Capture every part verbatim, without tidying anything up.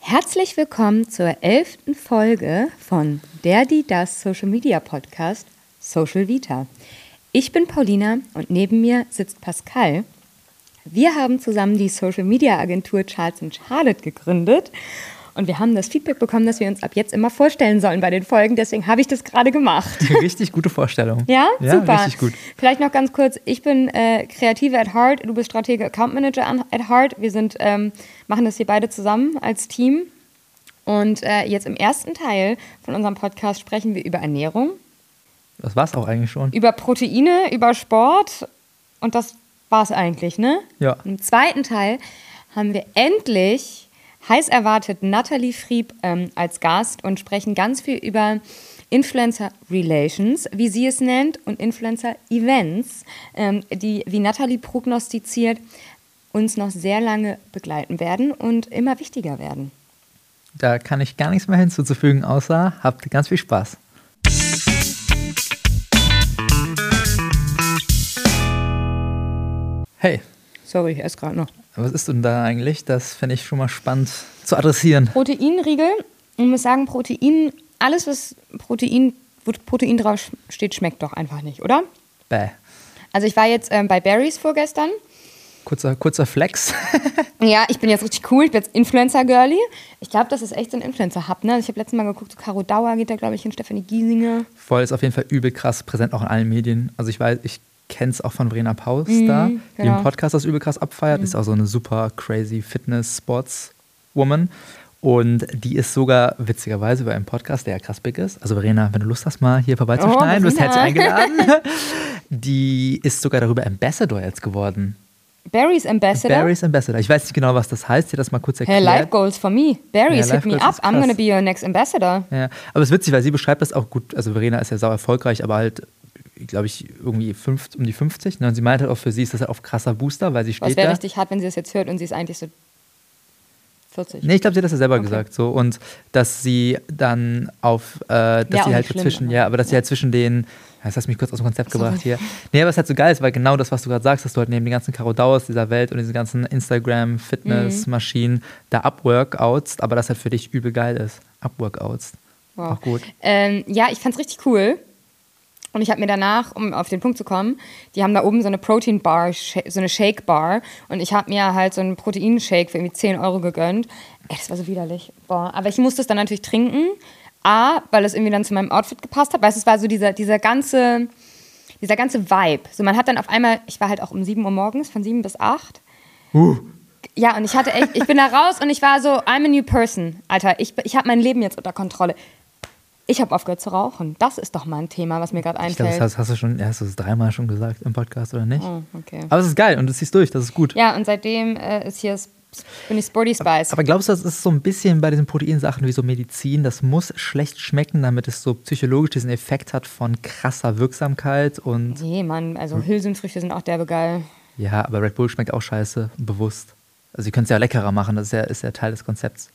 Herzlich willkommen zur elften Folge von Der, die, das Social Media Podcast Social Vita. Ich bin Paulina und neben mir sitzt Pascal. Wir haben zusammen die Social Media Agentur Charles and Charlotte gegründet und wir haben das Feedback bekommen, dass wir uns ab jetzt immer vorstellen sollen bei den Folgen. Deswegen habe ich das gerade gemacht. Richtig gute Vorstellung. Ja, ja super. Richtig gut. Vielleicht noch ganz kurz, ich bin äh, Kreative at Heart, du bist Stratege Account Manager at Heart. Wir sind, ähm, machen das hier beide zusammen als Team. Und äh, jetzt im ersten Teil von unserem Podcast sprechen wir über Ernährung. Das war's auch eigentlich schon. Über Proteine, über Sport und das war's eigentlich, ne? Ja. Im zweiten Teil haben wir endlich heiß erwartet Nathalie Frieb ähm, als Gast und sprechen ganz viel über Influencer Relations, wie sie es nennt, und Influencer Events, ähm, die, wie Nathalie prognostiziert, uns noch sehr lange begleiten werden und immer wichtiger werden. Da kann ich gar nichts mehr hinzuzufügen, außer habt ganz viel Spaß. Hey. Sorry, ich esse gerade noch. Was ist denn da eigentlich? Das fände ich schon mal spannend zu adressieren. Proteinriegel. Ich muss sagen, Protein, alles was Protein, wo Protein drauf steht, schmeckt doch einfach nicht, oder? Bäh. Also ich war jetzt ähm, bei Barry's vorgestern. Kurzer, kurzer Flex. Ja, ich bin jetzt richtig cool. Ich bin jetzt Influencer-Girlie. Ich glaube, das ist echt so ein Influencer-Hub. Ne? Ich habe letztes Mal geguckt, so Caro Dauer geht da, glaube ich, hin, Stefanie Giesinger. Voll, ist auf jeden Fall übel krass präsent, auch in allen Medien. Also ich weiß, ich kenne es auch von Verena Pauls mhm, da, genau. die im Podcast das übel krass abfeiert. Mhm. Ist auch so eine super crazy Fitness-Sports-Woman. Und die ist sogar witzigerweise bei einem Podcast, der ja krass big ist. Also Verena, wenn du Lust hast, mal hier vorbeizuschneiden, oh, du bist herzlich eingeladen. Die ist sogar darüber Ambassador jetzt geworden. Barry's Ambassador? Barry's Ambassador. Ich weiß nicht genau, was das heißt. Ich das mal kurz erklärt. Hey, Life Goals for me. Barry's, ja, hit me up. I'm gonna be your next ambassador. Ja, aber es ist witzig, weil sie beschreibt das auch gut. Also Verena ist ja sau erfolgreich, aber halt, glaube ich, irgendwie fünf, um die fünfzig. Und sie meinte auch, für sie ist das halt auch krasser Booster, weil sie steht da. Das wäre richtig hart, wenn sie das jetzt hört und sie ist eigentlich so vierzig. Nee, ich glaube, sie hat das ja selber okay. gesagt. So. Und dass sie dann auf, äh, dass ja, sie halt schlimm, zwischen, ja, aber dass ja. sie halt zwischen den, das hast mich kurz aus dem Konzept Sorry. gebracht hier. Nee, aber es halt so geil ist, weil genau das, was du gerade sagst, dass du halt neben den ganzen Caro Dauers dieser Welt und diesen ganzen Instagram-Fitness-Maschinen mhm. da upworkoutst, aber das halt für dich übel geil ist. Upworkoutst. Wow. Auch gut. Ähm, ja, ich fand's richtig cool. Und ich habe mir danach, um auf den Punkt zu kommen, die haben da oben so eine Protein-Bar, so eine Shake-Bar. Und ich habe mir halt so einen Protein-Shake für irgendwie zehn Euro gegönnt. Ey, das war so widerlich. Boah. Aber ich musste es dann natürlich trinken. A, weil es irgendwie dann zu meinem Outfit gepasst hat. Weißt du, es war so dieser, dieser ganze, dieser ganze Vibe. So, man hat dann auf einmal, ich war halt auch um sieben Uhr morgens, von sieben bis acht. Uh. Ja, und ich hatte echt, ich bin da raus und ich war so, I'm a new person. Alter, ich, ich habe mein Leben jetzt unter Kontrolle. Ich habe aufgehört zu rauchen. Das ist doch mal ein Thema, was mir gerade einfällt. Ich glaube, das hast, hast du schon, ja, hast du das dreimal schon gesagt im Podcast, oder nicht? Oh, okay. Aber es ist geil und du ziehst durch, das ist gut. Ja, und seitdem äh, ist hier, bin ich Sporty Spice. Aber glaubst du, das ist so ein bisschen bei diesen Proteinsachen wie so Medizin, das muss schlecht schmecken, damit es so psychologisch diesen Effekt hat von krasser Wirksamkeit und... Nee, Mann, also Hülsenfrüchte sind auch derbe geil. Ja, aber Red Bull schmeckt auch scheiße, bewusst. Also sie können es ja leckerer machen, das ist ja, ist ja Teil des Konzepts.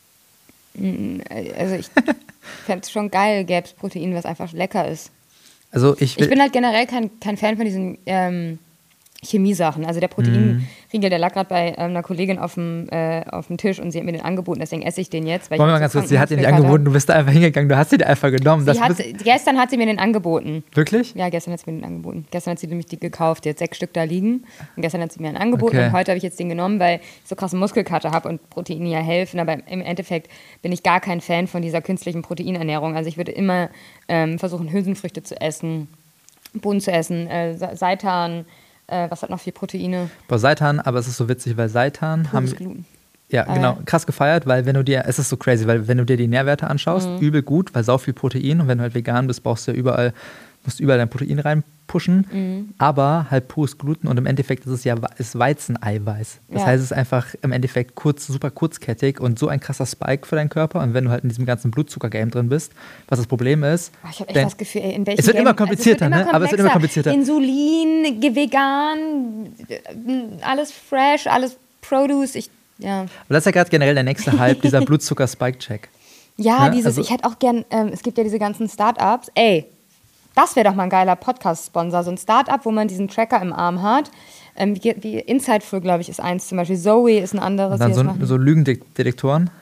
Also ich fände es schon geil, gäbe es Protein, was einfach lecker ist. Also ich, will ich bin halt generell kein, kein Fan von diesen ähm, Chemiesachen. Also der Proteinriegel, der lag gerade bei ähm, einer Kollegin auf dem, äh, auf dem Tisch und sie hat mir den angeboten, deswegen esse ich den jetzt. Weil Wollen wir ich mal ganz so kurz, sie hat den nicht angeboten, du bist da einfach hingegangen, du hast sie dir einfach genommen. Sie hat, gestern hat sie mir den angeboten. Wirklich? Ja, gestern hat sie mir den angeboten. Gestern hat sie nämlich die gekauft, jetzt sechs Stück da liegen. Und gestern hat sie mir einen angeboten okay. und heute habe ich jetzt den genommen, weil ich so krasse Muskelkater habe und Proteine ja helfen. Aber im Endeffekt bin ich gar kein Fan von dieser künstlichen Proteinernährung. Also ich würde immer ähm, versuchen, Hülsenfrüchte zu essen, Bohnen zu essen, äh, Seitan. Äh, was hat noch viel Proteine? Boah, Seitan, aber es ist so witzig, weil Seitan Pures haben... Gluten. Ja, Ah, genau, ja. krass gefeiert, weil wenn du dir, es ist so crazy, weil wenn du dir die Nährwerte anschaust, Mhm. übel gut, weil sau viel Protein und wenn du halt vegan bist, brauchst du ja überall, musst du überall dein Protein reinpushen, Mhm. aber halt pures Gluten und im Endeffekt ist es ja ist Weizeneiweiß. Das Ja. heißt, es ist einfach im Endeffekt kurz, super kurzkettig und so ein krasser Spike für deinen Körper und wenn du halt in diesem ganzen Blutzucker-Game drin bist, was das Problem ist... Oh, ich habe echt denn- das Gefühl, ey, in welchem Es wird Game, immer komplizierter, also es wird ne? Aber es wird immer komplexer. komplizierter. Insulin, ge- vegan, äh, alles fresh, alles Produce. Ich, ja, Aber das ist ja gerade generell der nächste Hype, dieser Blutzucker-Spike-Check. ja Ja, dieses, also- ich hätte auch gern, ähm, es gibt ja diese ganzen Startups. Ey, das wäre doch mal ein geiler Podcast-Sponsor. So ein Startup, wo man diesen Tracker im Arm hat. Ähm, wie, wie Insightful, glaube ich, ist eins zum Beispiel. Zoe ist ein anderes. Und dann die so, das machen. so Lügendetektoren.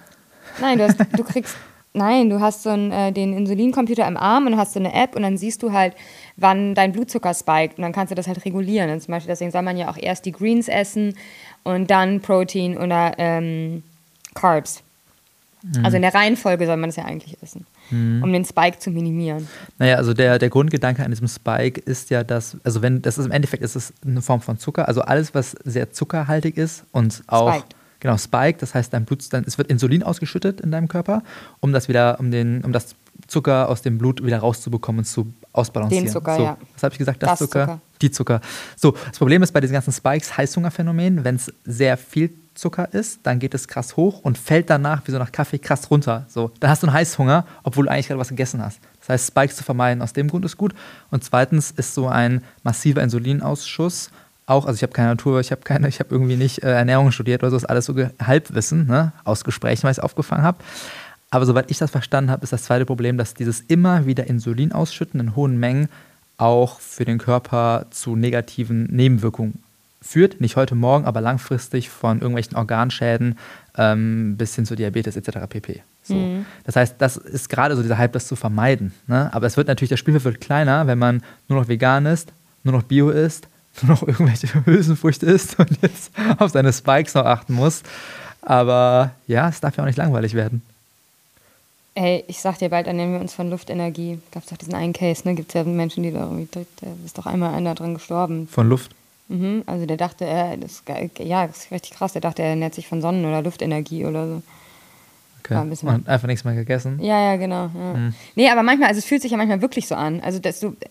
Nein, du, hast, du kriegst, nein, du hast so einen, äh, den Insulincomputer im Arm und hast so eine App und dann siehst du halt, wann dein Blutzucker spiked und dann kannst du das halt regulieren. Und zum Beispiel, deswegen soll man ja auch erst die Greens essen und dann Protein oder ähm, Carbs. Mhm. Also in der Reihenfolge soll man das ja eigentlich essen, mhm. um den Spike zu minimieren. Naja, also der, der Grundgedanke an diesem Spike ist ja, dass, also wenn, das ist im Endeffekt ist es eine Form von Zucker, also alles, was sehr zuckerhaltig ist und auch Spiked. Genau, Spike, das heißt, dein Blut, dann, es wird Insulin ausgeschüttet in deinem Körper, um das wieder, um den, um das Zucker aus dem Blut wieder rauszubekommen und zu ausbalancieren. Den Zucker, so, ja. Was habe ich gesagt? Das, das Zucker? Zucker. Die Zucker. So, das Problem ist bei diesen ganzen Spikes, Heißhungerphänomen, wenn es sehr viel Zucker ist, dann geht es krass hoch und fällt danach, wie so nach Kaffee, krass runter. So, dann hast du einen Heißhunger, obwohl du eigentlich gerade was gegessen hast. Das heißt, Spikes zu vermeiden, aus dem Grund ist gut. Und zweitens ist so ein massiver Insulinausschuss auch, also ich habe keine Natur, ich habe keine, ich habe irgendwie nicht äh, Ernährung studiert oder so, ist alles so Halbwissen, ne, aus Gesprächen, weil ich es aufgefangen habe. Aber soweit ich das verstanden habe, ist das zweite Problem, dass dieses immer wieder Insulin ausschütten in hohen Mengen auch für den Körper zu negativen Nebenwirkungen führt. Nicht heute Morgen, aber langfristig von irgendwelchen Organschäden ähm, bis hin zu Diabetes et cetera pp. So. Mhm. Das heißt, das ist gerade so dieser Hype, das zu vermeiden. Ne? Aber es wird natürlich, das Spielfeld wird kleiner, wenn man nur noch vegan ist, nur noch Bio isst, nur noch irgendwelche Hülsenfrüchte isst und jetzt auf seine Spikes noch achten muss. Aber ja, es darf ja auch nicht langweilig werden. Ey, ich sag dir, bald ernähren wir uns von Luftenergie. Gab es doch diesen einen Case, ne? Gibt es ja Menschen, die da irgendwie, da ist doch einmal einer dran gestorben. Von Luft? Mhm, also der dachte, er, das, ja, das ist richtig krass, der dachte, er ernährt sich von Sonnen- oder Luftenergie oder so. Okay. Ein bisschen und einfach nichts mehr gegessen? Ja, ja, genau. Ja. Mhm. Nee, aber manchmal, also es fühlt sich ja manchmal wirklich so an. Also, dass du,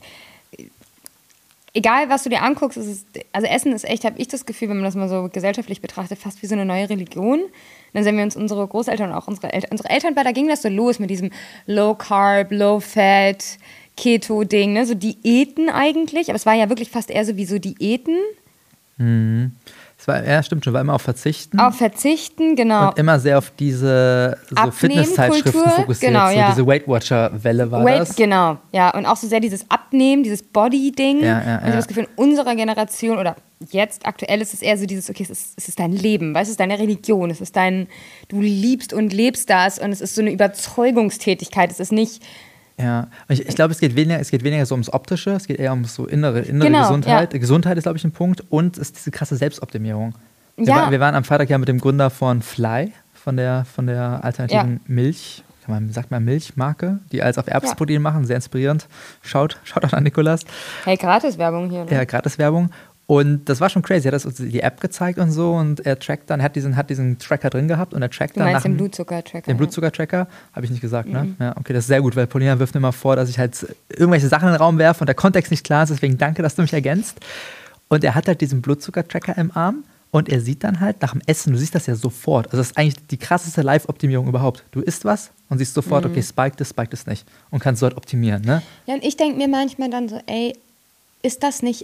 egal was du dir anguckst, es ist, also Essen ist echt, habe ich das Gefühl, wenn man das mal so gesellschaftlich betrachtet, fast wie so eine neue Religion. Dann sehen wir uns unsere Großeltern und auch unsere Eltern, unsere Eltern, weil da ging das so los mit diesem Low-Carb, Low-Fat, Keto-Ding, ne? So Diäten eigentlich, aber es war ja wirklich fast eher so wie so Diäten. Mhm. Es war, ja, stimmt schon, war immer auf Verzichten. Auf Verzichten, genau. Und immer sehr auf diese so Fitnesszeitschriften fokussiert. Genau, ja. So diese Weight Watcher-Welle war Weight, das. Genau, ja. Und auch so sehr dieses Abnehmen, dieses Body-Ding. Ja, ja, und ich ja. habe das Gefühl, in unserer Generation oder jetzt aktuell ist es eher so dieses, okay, es ist, es ist dein Leben, weißt du, es ist deine Religion, es ist dein, du liebst und lebst das und es ist so eine Überzeugungstätigkeit, es ist nicht... Ja, ich, ich glaube, es geht weniger, es geht weniger so ums Optische, es geht eher um so innere, innere genau, Gesundheit. Ja. Gesundheit ist, glaube ich, ein Punkt und es ist diese krasse Selbstoptimierung. Wir, ja. war, wir waren am Freitag ja mit dem Gründer von Fly, von der, von der alternativen ja. Milch, kann man, sagt man Milchmarke, die alles auf Erbsenprotein ja. machen, sehr inspirierend. Schaut, schaut auch an Nikolas. Hey, Gratiswerbung hier. Ne? Ja, Gratiswerbung. Und das war schon crazy. Er hat uns die App gezeigt und so und er trackt dann, er hat diesen, hat diesen Tracker drin gehabt und er trackt du dann meinst nach den Blutzucker-Tracker. Den Blutzucker-Tracker, habe ich nicht gesagt, mhm. ne? Ja, okay, das ist sehr gut, weil Paulina wirft mir immer vor, dass ich halt irgendwelche Sachen in den Raum werfe und der Kontext nicht klar ist, deswegen danke, dass du mich ergänzt. Und er hat halt diesen Blutzucker-Tracker im Arm und er sieht dann halt nach dem Essen, du siehst das ja sofort, also das ist eigentlich die krasseste Live-Optimierung überhaupt. Du isst was und siehst sofort, mhm. okay, spiked es, spiked es nicht und kannst dort optimieren, ne? Ja, und ich denke mir manchmal dann so, ey, ist das nicht...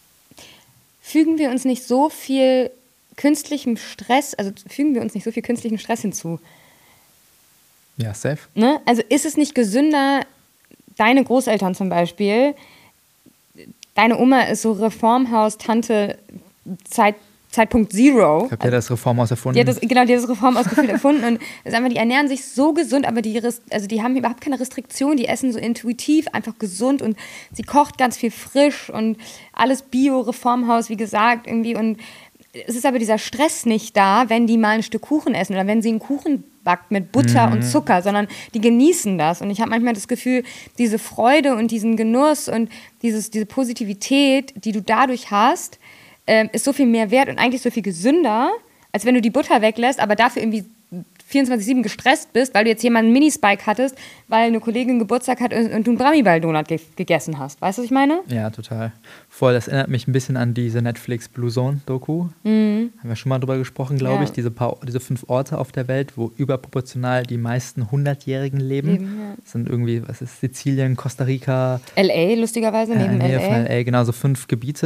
Fügen wir uns nicht so viel künstlichem Stress, also fügen wir uns nicht so viel künstlichen Stress hinzu. Ja, safe. Ne? Also ist es nicht gesünder, deine Großeltern zum Beispiel, deine Oma ist so Reformhaus-Tante Zeit, Zeitpunkt Zero. Ich habe ja das Reformhaus erfunden. Die hat das, genau, die hat das Reformhaus gefühlt erfunden und das einfach, die ernähren sich so gesund, aber die, also die haben überhaupt keine Restriktion, die essen so intuitiv, einfach gesund und sie kocht ganz viel frisch und alles Bio, Reformhaus, wie gesagt, irgendwie und es ist aber dieser Stress nicht da, wenn die mal ein Stück Kuchen essen oder wenn sie einen Kuchen backt mit Butter mhm. und Zucker, sondern die genießen das und ich habe manchmal das Gefühl, diese Freude und diesen Genuss und dieses, diese Positivität, die du dadurch hast, Ähm, ist so viel mehr wert und eigentlich so viel gesünder, als wenn du die Butter weglässt, aber dafür irgendwie vierundzwanzig sieben gestresst bist, weil du jetzt jemanden einen Minispike hattest, weil eine Kollegin Geburtstag hat und, und du einen Bramiball-Donut ge- gegessen hast. Weißt du, was ich meine? Ja, total. Voll, das erinnert mich ein bisschen an diese Netflix Blue Zone-Doku. Mhm. Haben wir schon mal drüber gesprochen, glaube ja. ich. Diese, paar, diese fünf Orte auf der Welt, wo überproportional die meisten hundertjährigen leben. leben ja. Das sind irgendwie, was ist Sizilien, Costa Rica. L A, lustigerweise, neben äh, Nähe L A. Von L A, genau, so fünf Gebiete.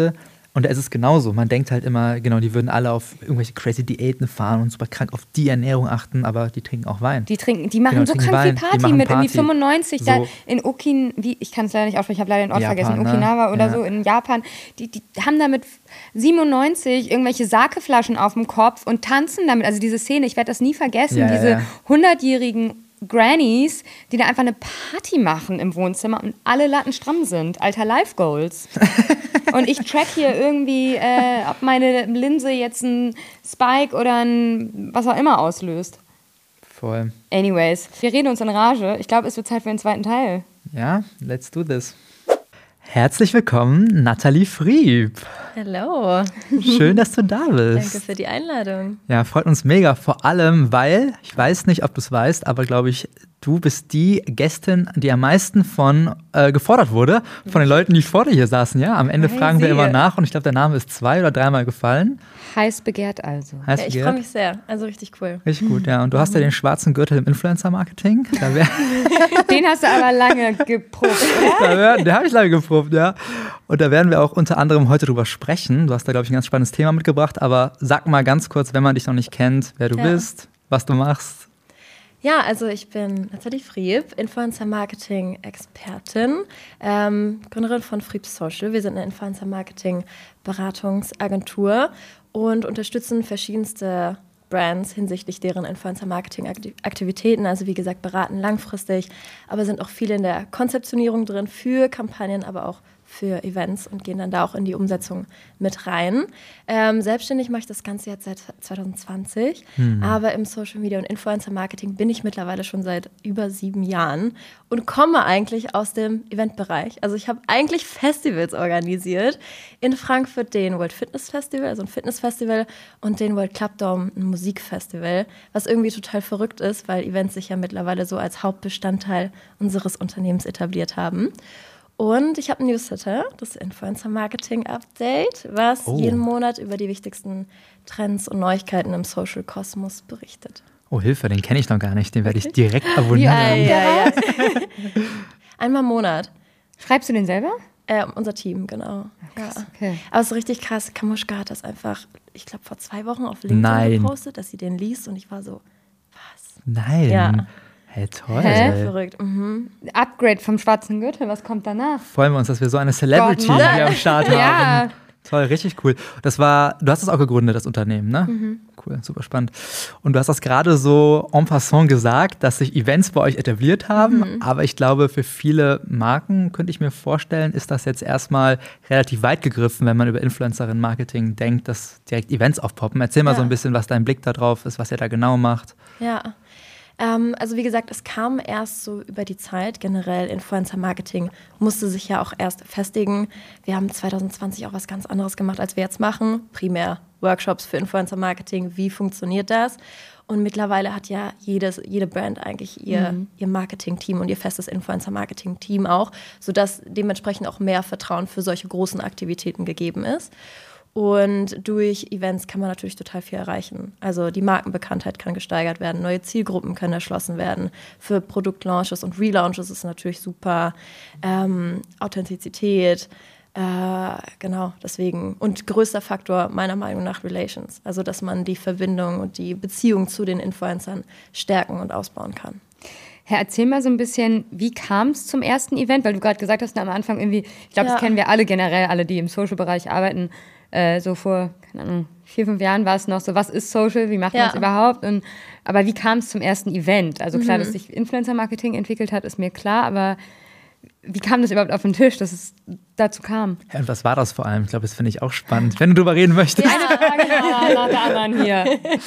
Und da ist es genauso. Man denkt halt immer, genau, die würden alle auf irgendwelche crazy Diäten fahren und super krank auf die Ernährung achten, aber die trinken auch Wein. Die trinken, die machen genau, so trinken krank Wein, viel Party machen mit Party. irgendwie fünfundneunzig So. da in Okin, wie, ich kann es leider nicht aussprechen, ich habe leider den Ort Japan, vergessen, in ne? Okinawa oder Ja. so in Japan. Die, die haben da mit siebenundneunzig irgendwelche Sakeflaschen auf dem Kopf und tanzen damit. Also diese Szene, ich werde das nie vergessen, Ja, diese ja. hundertjährigen Grannies, die da einfach eine Party machen im Wohnzimmer und alle Latten stramm sind. Alter, Life Goals. Und ich track hier irgendwie, äh, ob meine Linse jetzt ein Spike oder ein was auch immer auslöst. Voll. Anyways, wir reden uns in Rage. Ich glaube, es wird Zeit für den zweiten Teil. Ja, let's do this. Herzlich willkommen, Nathalie Frieb. Hallo. Schön, dass du da bist. Danke für die Einladung. Ja, freut uns mega. Vor allem, weil, ich weiß nicht, ob du es weißt, aber glaube ich, du bist die Gästin, die am meisten von äh, gefordert wurde, von den Leuten, die vor dir hier saßen. Ja, am Ende Hey, fragen wir sehe. immer nach und ich glaube, der Name ist zwei- oder dreimal gefallen. Heiß begehrt also. Heißt Ja, ich begehrt? freue mich sehr. Also richtig cool. Richtig gut, ja. Und du hast ja den schwarzen Gürtel im Influencer-Marketing. Da wär, Den hast du aber lange geprobt, oder? da wär, den habe ich lange geprobt, ja. Und da werden wir auch unter anderem heute drüber sprechen. Du hast da, glaube ich, ein ganz spannendes Thema mitgebracht. Aber sag mal ganz kurz, wenn man dich noch nicht kennt, wer du Ja. bist, was du machst. Ja, also ich bin Nathalie Frieb, Influencer-Marketing-Expertin, ähm, Gründerin von Frieb Social. Wir sind eine Influencer-Marketing-Beratungsagentur und unterstützen verschiedenste Brands hinsichtlich deren Influencer-Marketing-Aktivitäten. Also wie gesagt, beraten langfristig, aber sind auch viel in der Konzeptionierung drin für Kampagnen, aber auch für Events und gehen dann da auch in die Umsetzung mit rein. Ähm, selbstständig mache ich das Ganze jetzt seit zwanzig zwanzig, Hm. aber im Social Media und Influencer Marketing bin ich mittlerweile schon seit über sieben Jahren und komme eigentlich aus dem Eventbereich. Also ich habe eigentlich Festivals organisiert. In Frankfurt den World Fitness Festival, also ein Fitnessfestival, und den World Club Dome, ein Musikfestival, was irgendwie total verrückt ist, weil Events sich ja mittlerweile so als Hauptbestandteil unseres Unternehmens etabliert haben. Und ich habe ein Newsletter, das Influencer Marketing Update, was Oh. jeden Monat über die wichtigsten Trends und Neuigkeiten im Social Kosmos berichtet. Oh, Hilfe, den kenne ich noch gar nicht. Den werde ich direkt abonnieren. Ja, ja. Einmal im Monat. Schreibst du den selber? Äh, unser Team, genau. Ja. Okay. Aber es ist richtig krass. Kamuschka hat das einfach, ich glaube, vor zwei Wochen auf LinkedIn Nein. gepostet, dass sie den liest. Und ich war so, was? Nein. Ja. Hey, toll. Hä? Verrückt. Mhm. Upgrade vom schwarzen Gürtel, was kommt danach? Freuen wir uns, dass wir so eine Celebrity Gott, Mann. hier am Start Ja. haben. Toll, richtig cool. Das war, du hast das auch gegründet, das Unternehmen, ne? Mhm. Cool, super spannend. Und du hast das gerade so en passant gesagt, dass sich Events bei euch etabliert haben. Mhm. Aber ich glaube, für viele Marken, könnte ich mir vorstellen, ist das jetzt erstmal relativ weit gegriffen, wenn man über Influencerin-Marketing denkt, dass direkt Events aufpoppen. Erzähl mal Ja. so ein bisschen, was dein Blick da drauf ist, was ihr da genau macht. Ja, ähm, also wie gesagt, es kam erst so über die Zeit. Generell Influencer-Marketing musste sich ja auch erst festigen. Wir haben zwanzig zwanzig auch was ganz anderes gemacht, als wir jetzt machen. Primär Workshops für Influencer-Marketing. Wie funktioniert das? Und mittlerweile hat ja jedes, jede Brand eigentlich ihr, Mhm. ihr Marketing-Team und ihr festes Influencer-Marketing-Team auch, sodass dementsprechend auch mehr Vertrauen für solche großen Aktivitäten gegeben ist. Und durch Events kann man natürlich total viel erreichen. Also die Markenbekanntheit kann gesteigert werden, neue Zielgruppen können erschlossen werden. Für Produktlaunches und Relaunches ist es natürlich super. Ähm, Authentizität, äh, genau, deswegen. Und größter Faktor meiner Meinung nach Relations. Also dass man die Verbindung und die Beziehung zu den Influencern stärken und ausbauen kann. Herr, erzähl mal so ein bisschen, wie kam es zum ersten Event? Weil du gerade gesagt hast, am Anfang irgendwie, ich glaube, Ja. das kennen wir alle generell, alle, die im Social-Bereich arbeiten, äh, so vor, keine Ahnung, vier, fünf Jahren war es noch so, was ist Social, wie macht man Ja. es überhaupt? Und, aber wie kam es zum ersten Event? Also klar, Mhm. dass sich Influencer-Marketing entwickelt hat, ist mir klar, aber wie kam das überhaupt auf den Tisch, dass es dazu kam? Ja, und was war das vor allem? Ich glaube, das finde ich auch spannend, wenn du drüber reden möchtest. Eine Frage nach der anderen hier.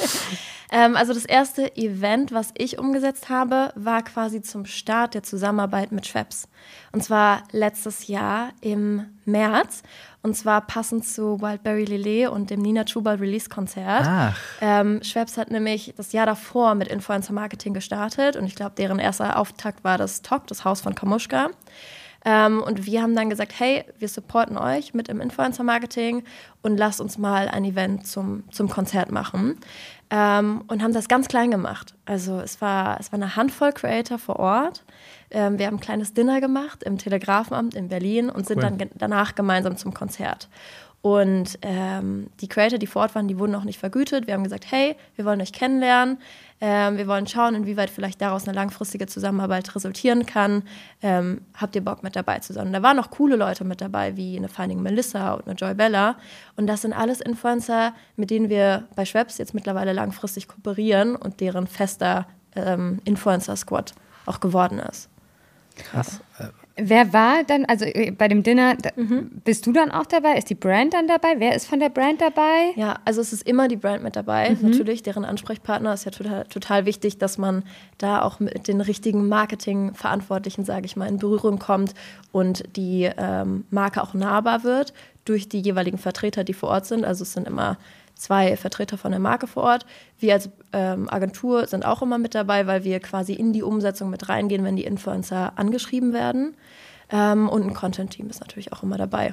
Ähm, also das erste Event, was ich umgesetzt habe, war quasi zum Start der Zusammenarbeit mit Schweppes. Und zwar letztes Jahr im März. Und zwar passend zu Wildberry Lillet und dem Nina Chuba Release-Konzert. Ach. Ähm, Schweppes hat nämlich das Jahr davor mit Influencer-Marketing gestartet. Und ich glaube, deren erster Auftakt war das T O C, das Haus von Kamuschka. Ähm, und wir haben dann gesagt, hey, wir supporten euch mit im Influencer-Marketing und lasst uns mal ein Event zum, zum Konzert machen. Ähm, und haben das ganz klein gemacht. Also es war, es war eine Handvoll Creator vor Ort. Ähm, wir haben ein kleines Dinner gemacht im Telegrafenamt in Berlin und sind Cool. dann ge- danach gemeinsam zum Konzert. Und ähm, die Creator, die vor Ort waren, die wurden auch nicht vergütet. Wir haben gesagt, hey, wir wollen euch kennenlernen. Ähm, wir wollen schauen, inwieweit vielleicht daraus eine langfristige Zusammenarbeit resultieren kann. Ähm, habt ihr Bock, mit dabei zu sein? Und da waren auch coole Leute mit dabei, wie eine Finding Melissa und eine Joy Bella. Und das sind alles Influencer, mit denen wir bei Schweppes jetzt mittlerweile langfristig kooperieren und deren fester ähm, Influencer-Squad auch geworden ist. Krass. Wer war dann, also bei dem Dinner, da, Mhm. bist du dann auch dabei? Ist die Brand dann dabei? Wer ist von der Brand dabei? Ja, also es ist immer die Brand mit dabei. Mhm. Natürlich, deren Ansprechpartner ist ja total, total wichtig, dass man da auch mit den richtigen Marketingverantwortlichen, sage ich mal, in Berührung kommt und die ähm, Marke auch nahbar wird durch die jeweiligen Vertreter, die vor Ort sind. Also es sind immer zwei Vertreter von der Marke vor Ort. Wir als ähm, Agentur sind auch immer mit dabei, weil wir quasi in die Umsetzung mit reingehen, wenn die Influencer angeschrieben werden. Ähm, und ein Content-Team ist natürlich auch immer dabei.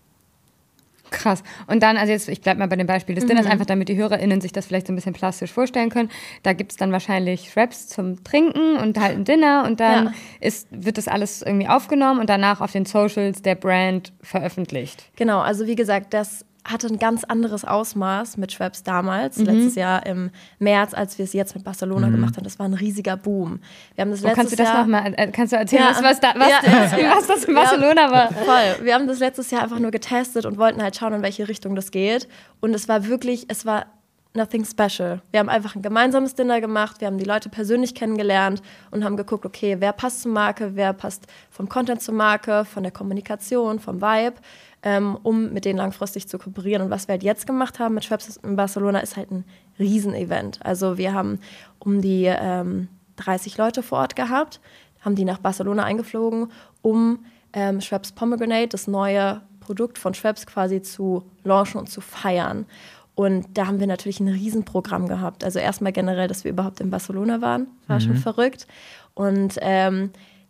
Krass. Und dann, also jetzt, ich bleibe mal bei dem Beispiel des Dinners, einfach damit die HörerInnen sich das vielleicht so ein bisschen plastisch vorstellen können. Da gibt es dann wahrscheinlich Schweppes zum Trinken und halt ein Dinner und dann Ja. ist, wird das alles irgendwie aufgenommen und danach auf den Socials der Brand veröffentlicht. Genau, also wie gesagt, das hatte ein ganz anderes Ausmaß mit Schweppes damals, letztes Jahr im März, als wir es jetzt mit Barcelona Mhm. gemacht haben. Das war ein riesiger Boom. Wir haben das Oh, letztes kannst du das Jahr nochmal, äh, kannst du erzählen, Ja. was, was, da, was, Ja. was, was das in Barcelona war? Voll. Wir haben das letztes Jahr einfach nur getestet und wollten halt schauen, in welche Richtung das geht. Und es war wirklich, es war nothing special. Wir haben einfach ein gemeinsames Dinner gemacht, wir haben die Leute persönlich kennengelernt und haben geguckt, okay, wer passt zur Marke, wer passt vom Content zur Marke, von der Kommunikation, vom Vibe, ähm, um mit denen langfristig zu kooperieren. Und was wir halt jetzt gemacht haben mit Schweppes in Barcelona, ist halt ein Riesenevent. Also wir haben um die ähm, dreißig Leute vor Ort gehabt, haben die nach Barcelona eingeflogen, um ähm, Schweppes Pomegranate, das neue Produkt von Schweppes quasi zu launchen und zu feiern. Und da haben wir natürlich ein Riesenprogramm gehabt. Also erstmal generell, dass wir überhaupt in Barcelona waren, war schon verrückt. Und ähm,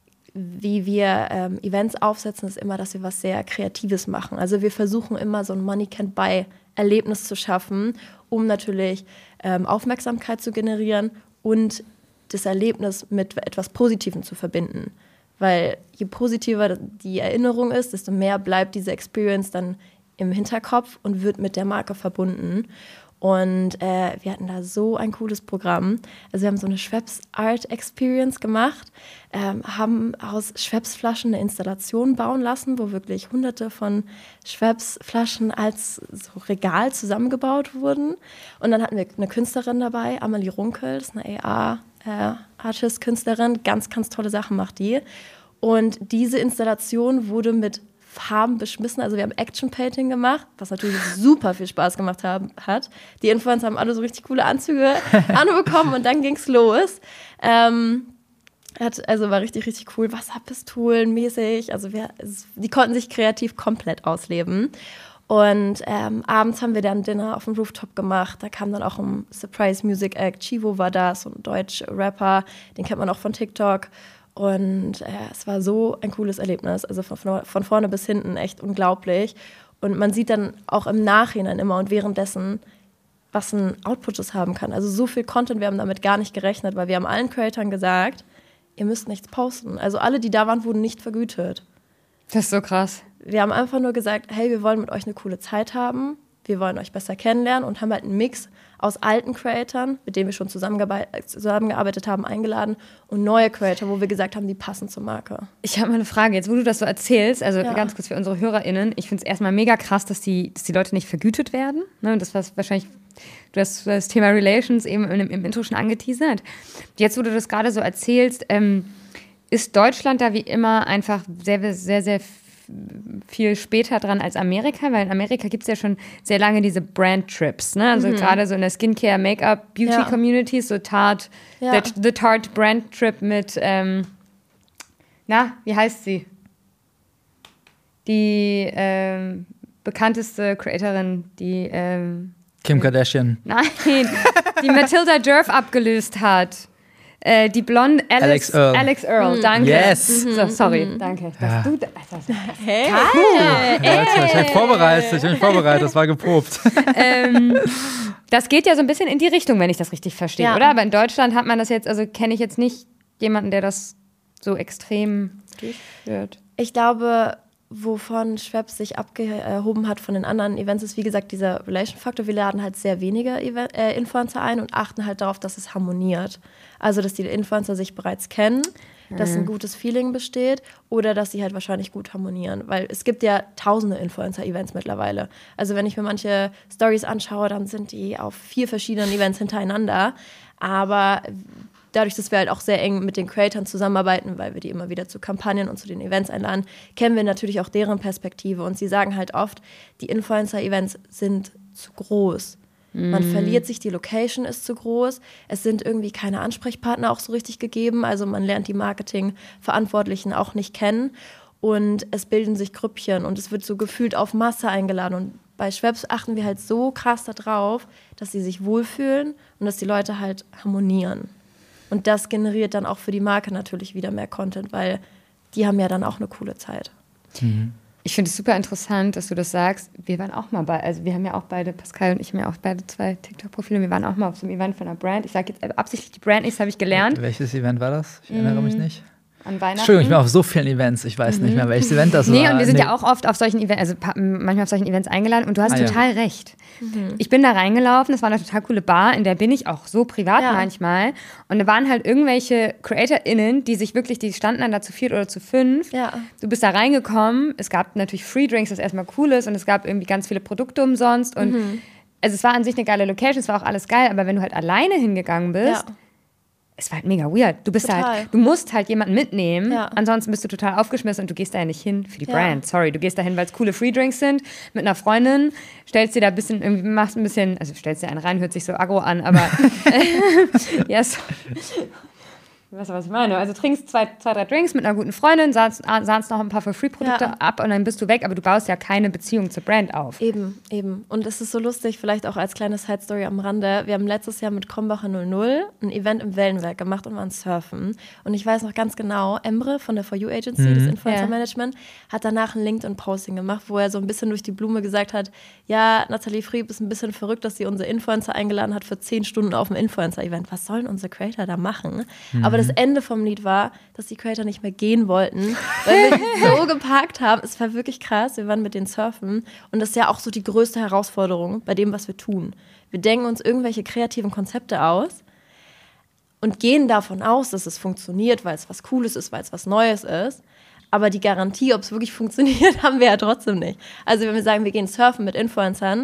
wie wir ähm, Events aufsetzen, ist immer, dass wir was sehr Kreatives machen. Also wir versuchen immer so ein Money-Can't-Buy-Erlebnis zu schaffen, um natürlich ähm, Aufmerksamkeit zu generieren und das Erlebnis mit etwas Positivem zu verbinden. Weil je positiver die Erinnerung ist, desto mehr bleibt diese Experience dann im Hinterkopf und wird mit der Marke verbunden. Und äh, wir hatten da so ein cooles Programm. Also wir haben so eine Schweppes Art Experience gemacht, ähm, haben aus Schweppes Flaschen eine Installation bauen lassen, wo wirklich hunderte von Schweppes Flaschen als so Regal zusammengebaut wurden. Und dann hatten wir eine Künstlerin dabei, Amelie Runkel, das ist eine A R-Artist-Künstlerin, ganz, ganz tolle Sachen macht die. Und diese Installation wurde mit Farben beschmissen. Also wir haben Action-Painting gemacht, was natürlich super viel Spaß gemacht haben, hat. Die Influencer haben alle so richtig coole Anzüge anbekommen und dann ging's los. Ähm, hat, also war richtig, richtig cool. Wasserpistolen mäßig. Also wir, es, die konnten sich kreativ komplett ausleben. Und ähm, abends haben wir dann Dinner auf dem Rooftop gemacht. Da kam dann auch ein Surprise Music Act. Chivo war das, so ein deutscher Rapper. Den kennt man auch von TikTok. Und äh, es war so ein cooles Erlebnis, also von, von vorne bis hinten echt unglaublich. Und man sieht dann auch im Nachhinein immer und währenddessen, was ein Output es haben kann. Also so viel Content, wir haben damit gar nicht gerechnet, weil wir haben allen Creatoren gesagt, ihr müsst nichts posten. Also alle, die da waren, wurden nicht vergütet. Das ist so krass. Wir haben einfach nur gesagt, hey, wir wollen mit euch eine coole Zeit haben, wir wollen euch besser kennenlernen und haben halt einen Mix aus alten Creatoren, mit denen wir schon zusammengearbeitet, zusammengearbeitet haben, eingeladen und neue Creator, wo wir gesagt haben, die passen zur Marke. Ich habe mal eine Frage, jetzt wo du das so erzählst, also Ja. ganz kurz für unsere HörerInnen, ich finde es erstmal mega krass, dass die, dass die Leute nicht vergütet werden. Ne? Das war wahrscheinlich, du hast das Thema Relations eben im, im Intro schon angeteasert. Jetzt, wo du das gerade so erzählst, ähm, ist Deutschland da wie immer einfach sehr, sehr, sehr viel später dran als Amerika, weil in Amerika gibt es ja schon sehr lange diese Brand-Trips, ne? Also gerade so in der Skincare, Make-up, Beauty-Community, so Tarte, Ja. the, the Tarte Brand-Trip mit, ähm, na, wie heißt sie? Die ähm, bekannteste Creatorin, die, ähm, Kim Kardashian. nein, die Matilda Djerf abgelöst hat. Äh, die blonde Alex, Alex Earl. Alex Earl, danke. Yes. So, sorry, danke. Dass Ja. du da, also, Hey, Leute, ich habe mich vorbereitet, ich habe mich vorbereitet, das war geprobt. ähm, das geht ja so ein bisschen in die Richtung, wenn ich das richtig verstehe, Ja. oder? Aber in Deutschland hat man das jetzt, also kenne ich jetzt nicht jemanden, der das so extrem durchführt. ich glaube, wovon Schweppes sich abgehoben hat von den anderen Events, ist wie gesagt dieser Relation-Faktor. Wir laden halt sehr wenige Event, äh, Influencer ein und achten halt darauf, dass es harmoniert. Also, dass die Influencer sich bereits kennen, mhm. dass ein gutes Feeling besteht oder dass sie halt wahrscheinlich gut harmonieren. Weil es gibt ja tausende Influencer-Events mittlerweile. Also, wenn ich mir manche Stories anschaue, dann sind die auf vier verschiedenen Events hintereinander. Aber dadurch, dass wir halt auch sehr eng mit den Creatoren zusammenarbeiten, weil wir die immer wieder zu Kampagnen und zu den Events einladen, kennen wir natürlich auch deren Perspektive. Und sie sagen halt oft, die Influencer-Events sind zu groß. Mm. Man verliert sich, die Location ist zu groß. Es sind irgendwie keine Ansprechpartner auch so richtig gegeben. Also man lernt die Marketingverantwortlichen auch nicht kennen. Und es bilden sich Grüppchen und es wird so gefühlt auf Masse eingeladen. Und bei Schweppes achten wir halt so krass darauf, dass sie sich wohlfühlen und dass die Leute halt harmonieren. Und das generiert dann auch für die Marke natürlich wieder mehr Content, weil die haben ja dann auch eine coole Zeit. Mhm. Ich finde es super interessant, dass du das sagst. Wir waren auch mal bei, also wir haben ja auch beide, Pascal und ich haben ja auch beide zwei TikTok-Profile. Wir waren auch mal auf so einem Event von einer Brand. Ich sage jetzt absichtlich die Brand nicht, das habe ich gelernt. Welches Event war das? Ich erinnere mhm. mich nicht. An Weihnachten. Entschuldigung, ich bin auf so vielen Events, ich weiß mhm. nicht mehr, welches Event das nee, war. Und wir sind nee. ja auch oft auf solchen Events, also manchmal auf solchen Events eingeladen und du hast ah, total ja. recht. Mhm. Ich bin da reingelaufen, es war eine total coole Bar, in der bin ich auch so privat ja. manchmal und da waren halt irgendwelche CreatorInnen, die sich wirklich, die standen dann da zu viert oder zu fünf. Ja. Du bist da reingekommen, es gab natürlich Free Drinks, was erstmal cool ist und es gab irgendwie ganz viele Produkte umsonst und mhm. also es war an sich eine geile Location, es war auch alles geil, aber wenn du halt alleine hingegangen bist, ja. es war halt mega weird. Du bist total. halt, du musst halt jemanden mitnehmen, ja. ansonsten bist du total aufgeschmissen und du gehst da ja nicht hin für die ja. Brand. Sorry, du gehst da hin, weil es coole Free Drinks sind, mit einer Freundin, stellst dir da ein bisschen, irgendwie machst ein bisschen, also stellst dir einen rein, hört sich so aggro an, aber ja, so. Weißt du, was ich meine? Also trinkst zwei, zwei drei Drinks mit einer guten Freundin, sahnst, sahnst noch ein paar For-Free-Produkte ja. ab und dann bist du weg, aber du baust ja keine Beziehung zur Brand auf. Eben, eben. Und es ist so lustig, vielleicht auch als kleine Side-Story am Rande. Wir haben letztes Jahr mit Krombacher null null ein Event im Wellenwerk gemacht und waren surfen. Und ich weiß noch ganz genau, Emre von der For You Agency, mhm. das Influencer-Management, hat danach ein LinkedIn-Posting gemacht, wo er so ein bisschen durch die Blume gesagt hat, ja, Nathalie Frieb ist ein bisschen verrückt, dass sie unsere Influencer eingeladen hat für zehn Stunden auf dem Influencer-Event. Was sollen unsere Creator da machen? Mhm. Aber das Ende vom Lied war, dass die Creator nicht mehr gehen wollten, weil wir die so geparkt haben. Es war wirklich krass. Wir waren mit denen surfen und das ist ja auch so die größte Herausforderung bei dem, was wir tun. Wir denken uns irgendwelche kreativen Konzepte aus und gehen davon aus, dass es funktioniert, weil es was Cooles ist, weil es was Neues ist. Aber die Garantie, ob es wirklich funktioniert, haben wir ja trotzdem nicht. Also wenn wir sagen, wir gehen surfen mit Influencern,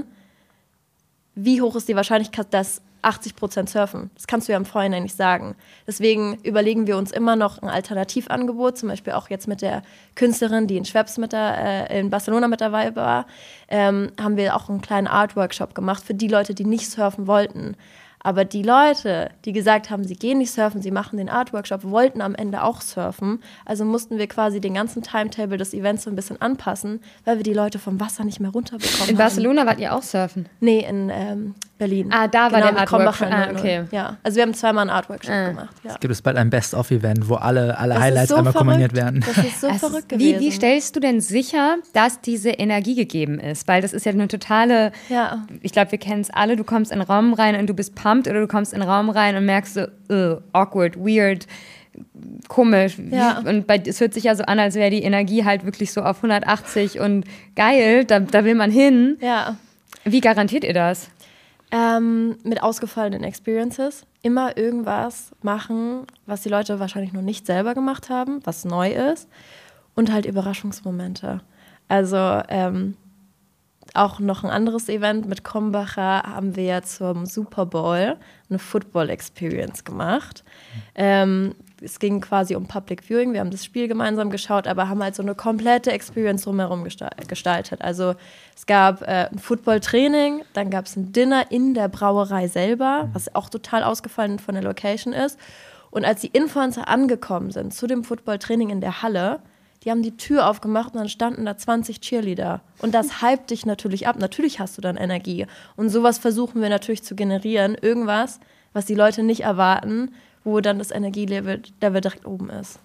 wie hoch ist die Wahrscheinlichkeit, dass achtzig Prozent surfen? Das kannst du ja im Vorhinein nicht sagen. Deswegen überlegen wir uns immer noch ein Alternativangebot, zum Beispiel auch jetzt mit der Künstlerin, die in Schweppes mit der, äh, in Barcelona mit dabei war, ähm, haben wir auch einen kleinen Art-Workshop gemacht für die Leute, die nicht surfen wollten. Aber die Leute, die gesagt haben, sie gehen nicht surfen, sie machen den Art-Workshop, wollten am Ende auch surfen. Also mussten wir quasi den ganzen Timetable des Events so ein bisschen anpassen, weil wir die Leute vom Wasser nicht mehr runterbekommen haben. In Barcelona wart ihr auch surfen? Nee, in ähm, Berlin. Ah, da war genau, der Art-Workshop. Ah, okay. Ja, also wir haben zweimal einen Art-Workshop ah. gemacht. Ja. Es gibt es bald ein Best-of-Event, wo alle, alle Highlights so einmal verrückt. kombiniert werden. Das ist so also verrückt gewesen. Wie, wie stellst du denn sicher, dass diese Energie gegeben ist? Weil das ist ja eine totale, ja. ich glaube, wir kennen es alle, du kommst in den Raum rein und du bist pumped oder du kommst in den Raum rein und merkst so, uh, awkward, weird, komisch. Ja. Und bei, es hört sich ja so an, als wäre die Energie halt wirklich so auf hundertachtzig und geil, da, da will man hin. Ja. Wie garantiert ihr das? Ähm, mit ausgefallenen Experiences. Immer irgendwas machen, was die Leute wahrscheinlich noch nicht selber gemacht haben, was neu ist. Und halt Überraschungsmomente. Also ähm, auch noch ein anderes Event mit Krombacher haben wir ja zum Super Bowl eine Football-Experience gemacht. Mhm. Ähm, es ging quasi um Public Viewing. Wir haben das Spiel gemeinsam geschaut, aber haben halt so eine komplette Experience drumherum gestaltet. Also es gab äh, ein Football-Training, dann gab es ein Dinner in der Brauerei selber, was auch total ausgefallen von der Location ist. Und als die Influencer angekommen sind zu dem Football-Training in der Halle, die haben die Tür aufgemacht und dann standen da zwanzig Cheerleader. Und das hypt dich natürlich ab. Natürlich hast du dann Energie. Und sowas versuchen wir natürlich zu generieren. Irgendwas, was die Leute nicht erwarten, wo dann das Energielevel Level direkt oben ist.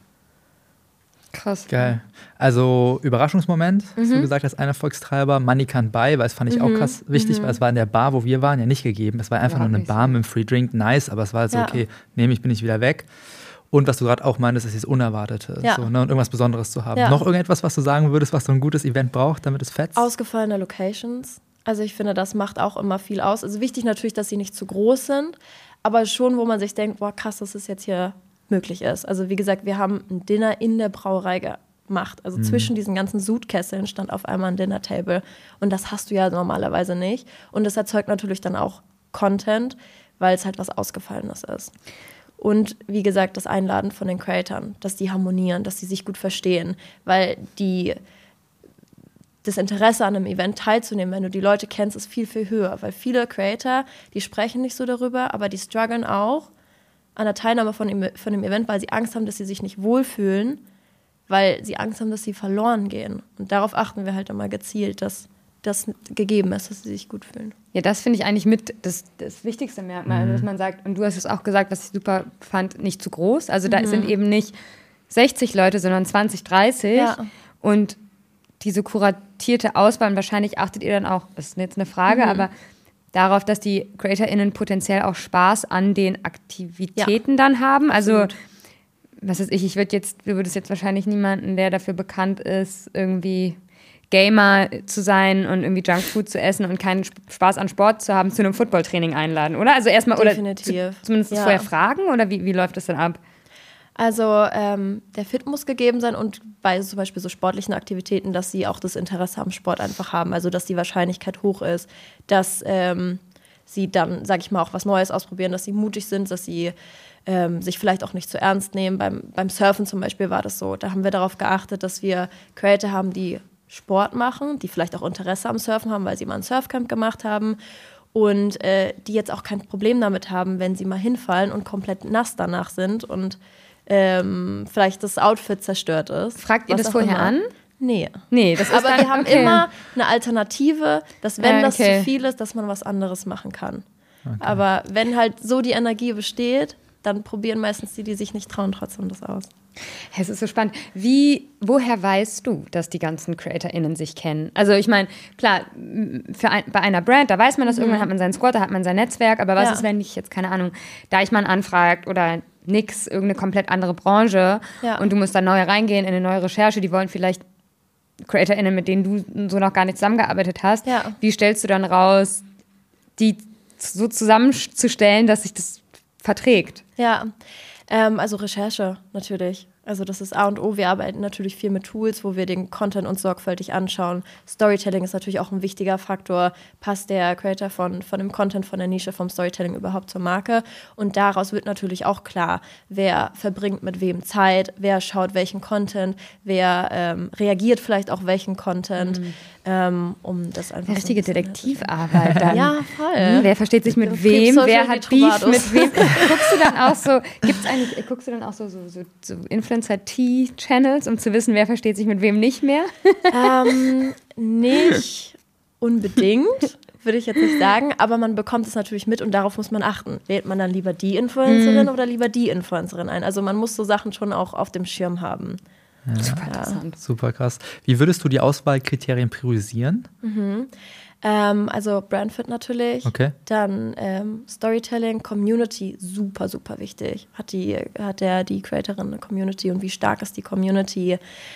Krass. Geil. Also Überraschungsmoment, Mhm. hast du gesagt, als ein Erfolgstreiber. Money Can't Buy, weil das fand ich auch krass wichtig, Mhm. weil es war in der Bar, wo wir waren, ja nicht gegeben. Es war einfach Überhaupt nur eine nicht Bar so. mit einem Free Drink, nice, aber es war halt so, Ja. okay, nehme ich, bin ich wieder weg. Und was du gerade auch meintest, ist dieses Unerwartete. Ja. So, ne? Und irgendwas Besonderes zu haben. Ja. Noch irgendetwas, was du sagen würdest, was so ein gutes Event braucht, damit es fetzt? Ausgefallene Locations. Also ich finde, das macht auch immer viel aus. Also wichtig natürlich, dass sie nicht zu groß sind, aber schon, wo man sich denkt, boah, krass, dass es jetzt hier möglich ist. Also wie gesagt, wir haben ein Dinner in der Brauerei gemacht. Also mhm. zwischen diesen ganzen Sudkesseln stand auf einmal ein Dinner-Table. Und das hast du ja normalerweise nicht. Und das erzeugt natürlich dann auch Content, weil es halt was Ausgefallenes ist. Und wie gesagt, das Einladen von den Creatoren, dass die harmonieren, dass sie sich gut verstehen, weil die das Interesse an einem Event teilzunehmen, wenn du die Leute kennst, ist viel, viel höher. Weil viele Creator, die sprechen nicht so darüber, aber die strugglen auch an der Teilnahme von dem, von dem Event, weil sie Angst haben, dass sie sich nicht wohlfühlen, weil sie Angst haben, dass sie verloren gehen. Und darauf achten wir halt immer gezielt, dass das gegeben ist, dass sie sich gut fühlen. Ja, das finde ich eigentlich mit das, das wichtigste Merkmal, mhm. dass man sagt, und du hast es auch gesagt, was ich super fand, nicht zu groß. Also da mhm. sind eben nicht sechzig Leute, sondern zwanzig, dreißig. Ja. Und diese kuratierte Auswahl, und wahrscheinlich achtet ihr dann auch, das ist jetzt eine Frage, mhm. aber darauf, dass die CreatorInnen potenziell auch Spaß an den Aktivitäten ja. dann haben. Also, Absolut. was weiß ich, ich würde jetzt, du würdest jetzt wahrscheinlich niemanden, der dafür bekannt ist, irgendwie Gamer zu sein und irgendwie Junkfood zu essen und keinen Spaß an Sport zu haben, zu einem Footballtraining einladen, oder? Also erstmal, oder zu, zumindest ja. vorher fragen, oder wie, wie läuft das dann ab? Also ähm, der Fit muss gegeben sein und bei zum Beispiel so sportlichen Aktivitäten, dass sie auch das Interesse am Sport einfach haben, also dass die Wahrscheinlichkeit hoch ist, dass ähm, sie dann, sag ich mal, auch was Neues ausprobieren, dass sie mutig sind, dass sie ähm, sich vielleicht auch nicht zu ernst nehmen. Beim, beim Surfen zum Beispiel war das so, da haben wir darauf geachtet, dass wir Creator haben, die Sport machen, die vielleicht auch Interesse am Surfen haben, weil sie mal ein Surfcamp gemacht haben und äh, die jetzt auch kein Problem damit haben, wenn sie mal hinfallen und komplett nass danach sind und ähm, vielleicht das Outfit zerstört ist. Fragt ihr das vorher immer. an? Nee. Nee, das ist Aber dann, wir haben okay. immer eine Alternative, dass wenn äh, okay. das zu viel ist, dass man was anderes machen kann. Okay. Aber wenn halt so die Energie besteht, dann probieren meistens die, die sich nicht trauen, trotzdem das aus. Es ist so spannend. Wie, woher weißt du, dass die ganzen CreatorInnen sich kennen? Also ich meine, klar, für ein, bei einer Brand, da weiß man das, mhm. irgendwann hat man seinen Squad, da hat man sein Netzwerk, aber was ja. ist, wenn ich jetzt, keine Ahnung, Deichmann anfragt oder nix, irgendeine komplett andere Branche ja. und du musst da neu reingehen in eine neue Recherche, die wollen vielleicht CreatorInnen, mit denen du so noch gar nicht zusammengearbeitet hast. Ja. Wie stellst du dann raus, die so zusammenzustellen, dass sich das verträgt? Ja, ähm, also Recherche natürlich. Also das ist A und O. Wir arbeiten natürlich viel mit Tools, wo wir den Content uns sorgfältig anschauen. Storytelling ist natürlich auch ein wichtiger Faktor. Passt der Creator von, von dem Content, von der Nische, vom Storytelling überhaupt zur Marke? Und daraus wird natürlich auch klar, wer verbringt mit wem Zeit, wer schaut welchen Content, wer ähm, reagiert vielleicht auch welchen Content, mhm. ähm, um das einfach... Eine richtige so Detektivarbeit dann. Ja, voll. Mhm, wer versteht sich mit wem, wer hat Beef mit wem. Guckst du dann auch so, gibt's eigentlich, guckst du dann auch so, so, so, so Influencer-T-Channels, um zu wissen, wer versteht sich mit wem nicht mehr? Ähm, nicht unbedingt, würde ich jetzt nicht sagen, aber man bekommt es natürlich mit und darauf muss man achten. Wählt man dann lieber die Influencerin mm. oder lieber die Influencerin ein? Also man muss so Sachen schon auch auf dem Schirm haben. Ja. Super interessant. Super krass. Wie würdest du die Auswahlkriterien priorisieren? Mhm. Ähm, also Brandfit natürlich, okay. Dann ähm, Storytelling, Community, super, super wichtig. Hat, die, hat der, die Creatorin eine Community und wie stark ist die Community?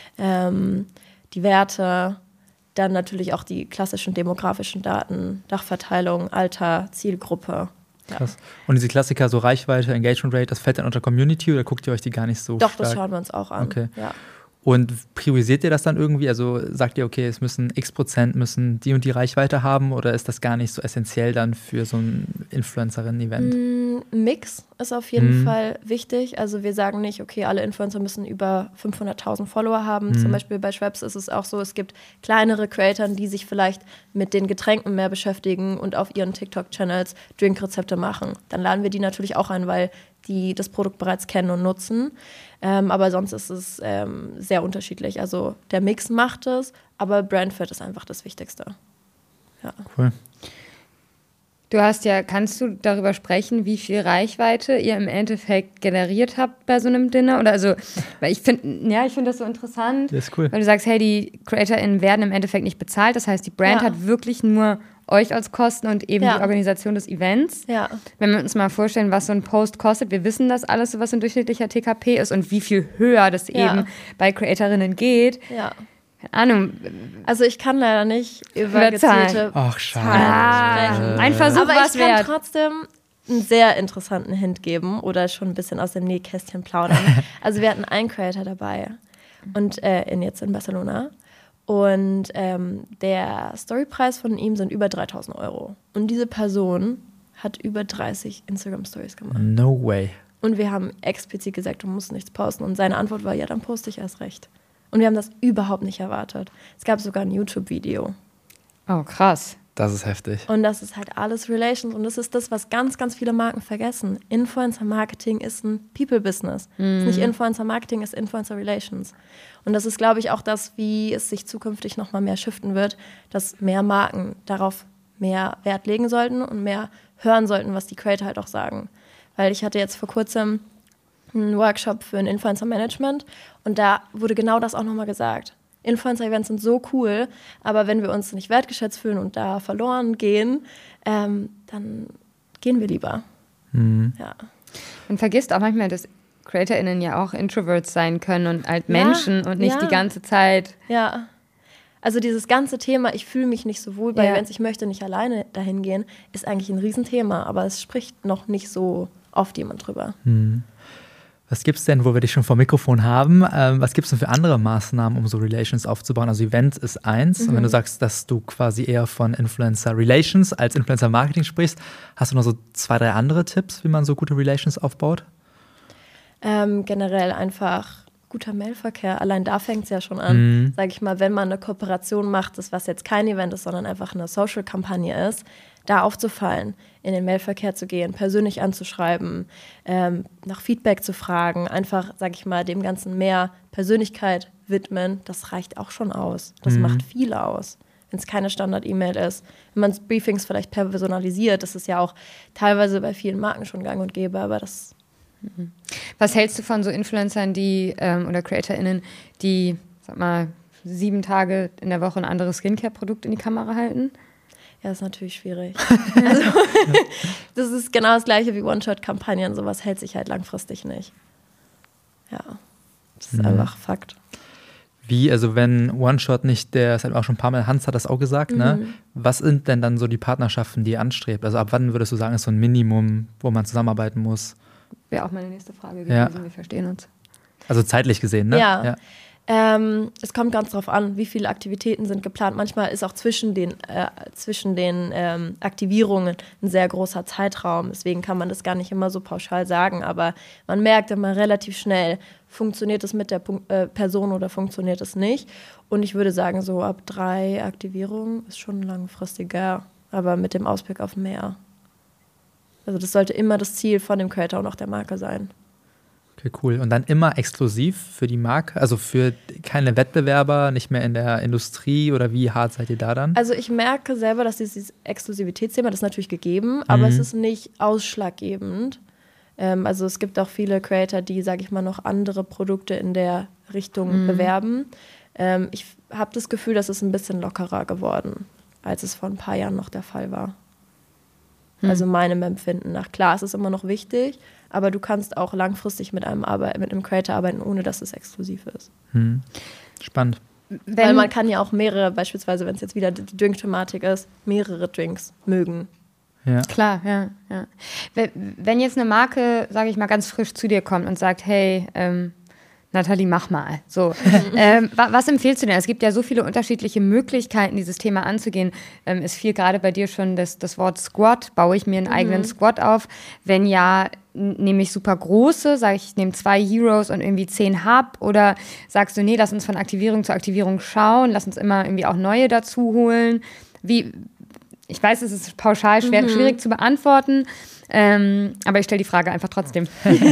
Ähm, die Werte, dann natürlich auch die klassischen demografischen Daten, Dachverteilung, Alter, Zielgruppe. Ja. Krass. Und diese Klassiker, so Reichweite, Engagement Rate, das fällt dann unter Community oder guckt ihr euch die gar nicht so Doch, stark? das schauen wir uns auch an. Okay. Ja. Und priorisiert ihr das dann irgendwie? Also sagt ihr, okay, es müssen x Prozent müssen die und die Reichweite haben oder ist das gar nicht so essentiell dann für so ein Influencerinnen-Event? Mm, Mix ist auf jeden mm. Fall wichtig. Also wir sagen nicht, okay, alle Influencer müssen über fünfhunderttausend Follower haben. Mm. Zum Beispiel bei Schweppes ist es auch so, es gibt kleinere Creatoren, die sich vielleicht mit den Getränken mehr beschäftigen und auf ihren TikTok-Channels Drinkrezepte machen. Dann laden wir die natürlich auch ein, weil die das Produkt bereits kennen und nutzen. Ähm, aber sonst ist es ähm, sehr unterschiedlich. Also der Mix macht es, aber Brandfit ist einfach das Wichtigste. Ja. Cool. Du hast ja, kannst du darüber sprechen, wie viel Reichweite ihr im Endeffekt generiert habt bei so einem Dinner? Oder also, weil ich finde, ja, ich finde das so interessant, das ist cool. weil du sagst, hey, die CreatorInnen werden im Endeffekt nicht bezahlt. Das heißt, die Brand ja. hat wirklich nur euch als Kosten und eben Ja. die Organisation des Events. Ja. Wenn wir uns mal vorstellen, was so ein Post kostet, wir wissen das alles, was ein durchschnittlicher T K P ist und wie viel höher das Ja. eben bei Creatorinnen geht. Ja. Keine Ahnung. Also ich kann leider nicht über Über Zahlen. gezielte Ach, schade. Ah, sprechen. ein Versuch Aber war's ich kann wert. trotzdem einen sehr interessanten Hint geben oder schon ein bisschen aus dem Nähkästchen plaudern. Also wir hatten einen Creator dabei und äh, in, jetzt in Barcelona und ähm, der Storypreis von ihm sind über dreitausend Euro. Und diese Person hat über dreißig Instagram-Stories gemacht. No way. Und wir haben explizit gesagt, du musst nichts posten. Und seine Antwort war, ja, dann poste ich erst recht. Und wir haben das überhaupt nicht erwartet. Es gab sogar ein YouTube-Video. Oh, krass. Das ist heftig. Und das ist halt alles Relations. Und das ist das, was ganz, ganz viele Marken vergessen. Influencer-Marketing ist ein People-Business. Es ist nicht Influencer-Marketing, es ist Influencer-Relations. Und das ist, glaube ich, auch das, wie es sich zukünftig noch mal mehr shiften wird, dass mehr Marken darauf mehr Wert legen sollten und mehr hören sollten, was die Creator halt auch sagen. Weil ich hatte jetzt vor kurzem einen Workshop für ein Influencer-Management und da wurde genau das auch nochmal gesagt. Influencer-Events sind so cool, aber wenn wir uns nicht wertgeschätzt fühlen und da verloren gehen, ähm, dann gehen wir lieber. Mhm. Ja. Man vergisst auch manchmal, dass CreatorInnen ja auch Introverts sein können und halt Ja, Menschen und nicht ja. die ganze Zeit. Ja. Also dieses ganze Thema, ich fühle mich nicht so wohl bei Ja. Events, ich möchte nicht alleine dahin gehen, ist eigentlich ein Riesenthema, aber es spricht noch nicht so oft jemand drüber. Mhm. Was gibt es denn, wo wir dich schon vor Mikrofon haben, ähm, was gibt es denn für andere Maßnahmen, um so Relations aufzubauen? Also Event ist eins. Mhm. Und wenn du sagst, dass du quasi eher von Influencer Relations als Influencer Marketing sprichst, hast du noch so zwei, drei andere Tipps, wie man so gute Relations aufbaut? Ähm, generell einfach guter Mailverkehr. Allein da fängt es ja schon an. Mhm. Sag ich mal, wenn man eine Kooperation macht, das was jetzt kein Event ist, sondern einfach eine Social-Kampagne ist, da aufzufallen, in den Mailverkehr zu gehen, persönlich anzuschreiben, ähm, nach Feedback zu fragen, einfach, sag ich mal, dem Ganzen mehr Persönlichkeit widmen, das reicht auch schon aus. Das Mhm. macht viel aus, wenn es keine Standard-E-Mail ist. Wenn man Briefings vielleicht personalisiert, das ist ja auch teilweise bei vielen Marken schon gang und gäbe, aber das Was hältst du von so Influencern, die ähm, oder CreatorInnen, die, sag mal, sieben Tage in der Woche ein anderes Skincare-Produkt in die Kamera halten? Ja, ist natürlich schwierig. Also, das ist genau das Gleiche wie One-Shot-Kampagnen. Sowas hält sich halt langfristig nicht. Ja, das ist Mhm. einfach Fakt. Wie, also wenn One-Shot nicht der, das hat auch schon ein paar Mal, Hans hat das auch gesagt, ne? Was sind denn dann so die Partnerschaften, die ihr anstrebt? Also ab wann würdest du sagen, ist so ein Minimum, wo man zusammenarbeiten muss? Wäre auch meine nächste Frage Ja. gewesen. Wir verstehen uns. Also zeitlich gesehen, ne? Ja. Ähm, es kommt ganz drauf an, wie viele Aktivitäten sind geplant. Manchmal ist auch zwischen den, äh, zwischen den ähm, Aktivierungen ein sehr großer Zeitraum. Deswegen kann man das gar nicht immer so pauschal sagen. Aber man merkt immer relativ schnell, funktioniert es mit der Punk- äh, Person oder funktioniert es nicht. Und ich würde sagen, so ab drei Aktivierungen ist schon langfristiger, aber mit dem Ausblick auf mehr. Also das sollte immer das Ziel von dem Creator und auch der Marke sein. Okay, cool. Und dann immer exklusiv für die Marke? Also für keine Wettbewerber, nicht mehr in der Industrie oder wie hart seid ihr da dann? Also ich merke selber, dass dieses Exklusivitätsthema, das ist natürlich gegeben, aber Mhm. es ist nicht ausschlaggebend. Ähm, also es gibt auch viele Creator, die, sage ich mal, noch andere Produkte in der Richtung bewerben. Ähm, ich habe das Gefühl, dass es ein bisschen lockerer geworden, als es vor ein paar Jahren noch der Fall war. Also meinem Empfinden nach. Klar, es ist immer noch wichtig, aber du kannst auch langfristig mit einem, Arbeit, mit einem Creator arbeiten, ohne dass es exklusiv ist. Hm. Spannend. Wenn, Weil man kann ja auch mehrere, beispielsweise wenn es jetzt wieder die Drink-Thematik ist, mehrere Drinks mögen. Ja. Klar, ja, ja. Wenn- Wenn jetzt eine Marke, sage ich mal, ganz frisch zu dir kommt und sagt, hey, ähm, Nathalie, mach mal. So, ähm, wa- was empfiehlst du denn? Es gibt ja so viele unterschiedliche Möglichkeiten, dieses Thema anzugehen. Ähm, es fiel gerade bei dir schon das, das Wort Squad. Baue ich mir einen eigenen Squad auf? Wenn ja, n- nehme ich super große, sage ich, ich nehme zwei Heroes und irgendwie zehn Hub? Oder sagst du, nee, lass uns von Aktivierung zu Aktivierung schauen, lass uns immer irgendwie auch neue dazu holen? Wie, ich weiß, es ist pauschal schwer, schwierig zu beantworten, ähm, aber ich stelle die Frage einfach trotzdem.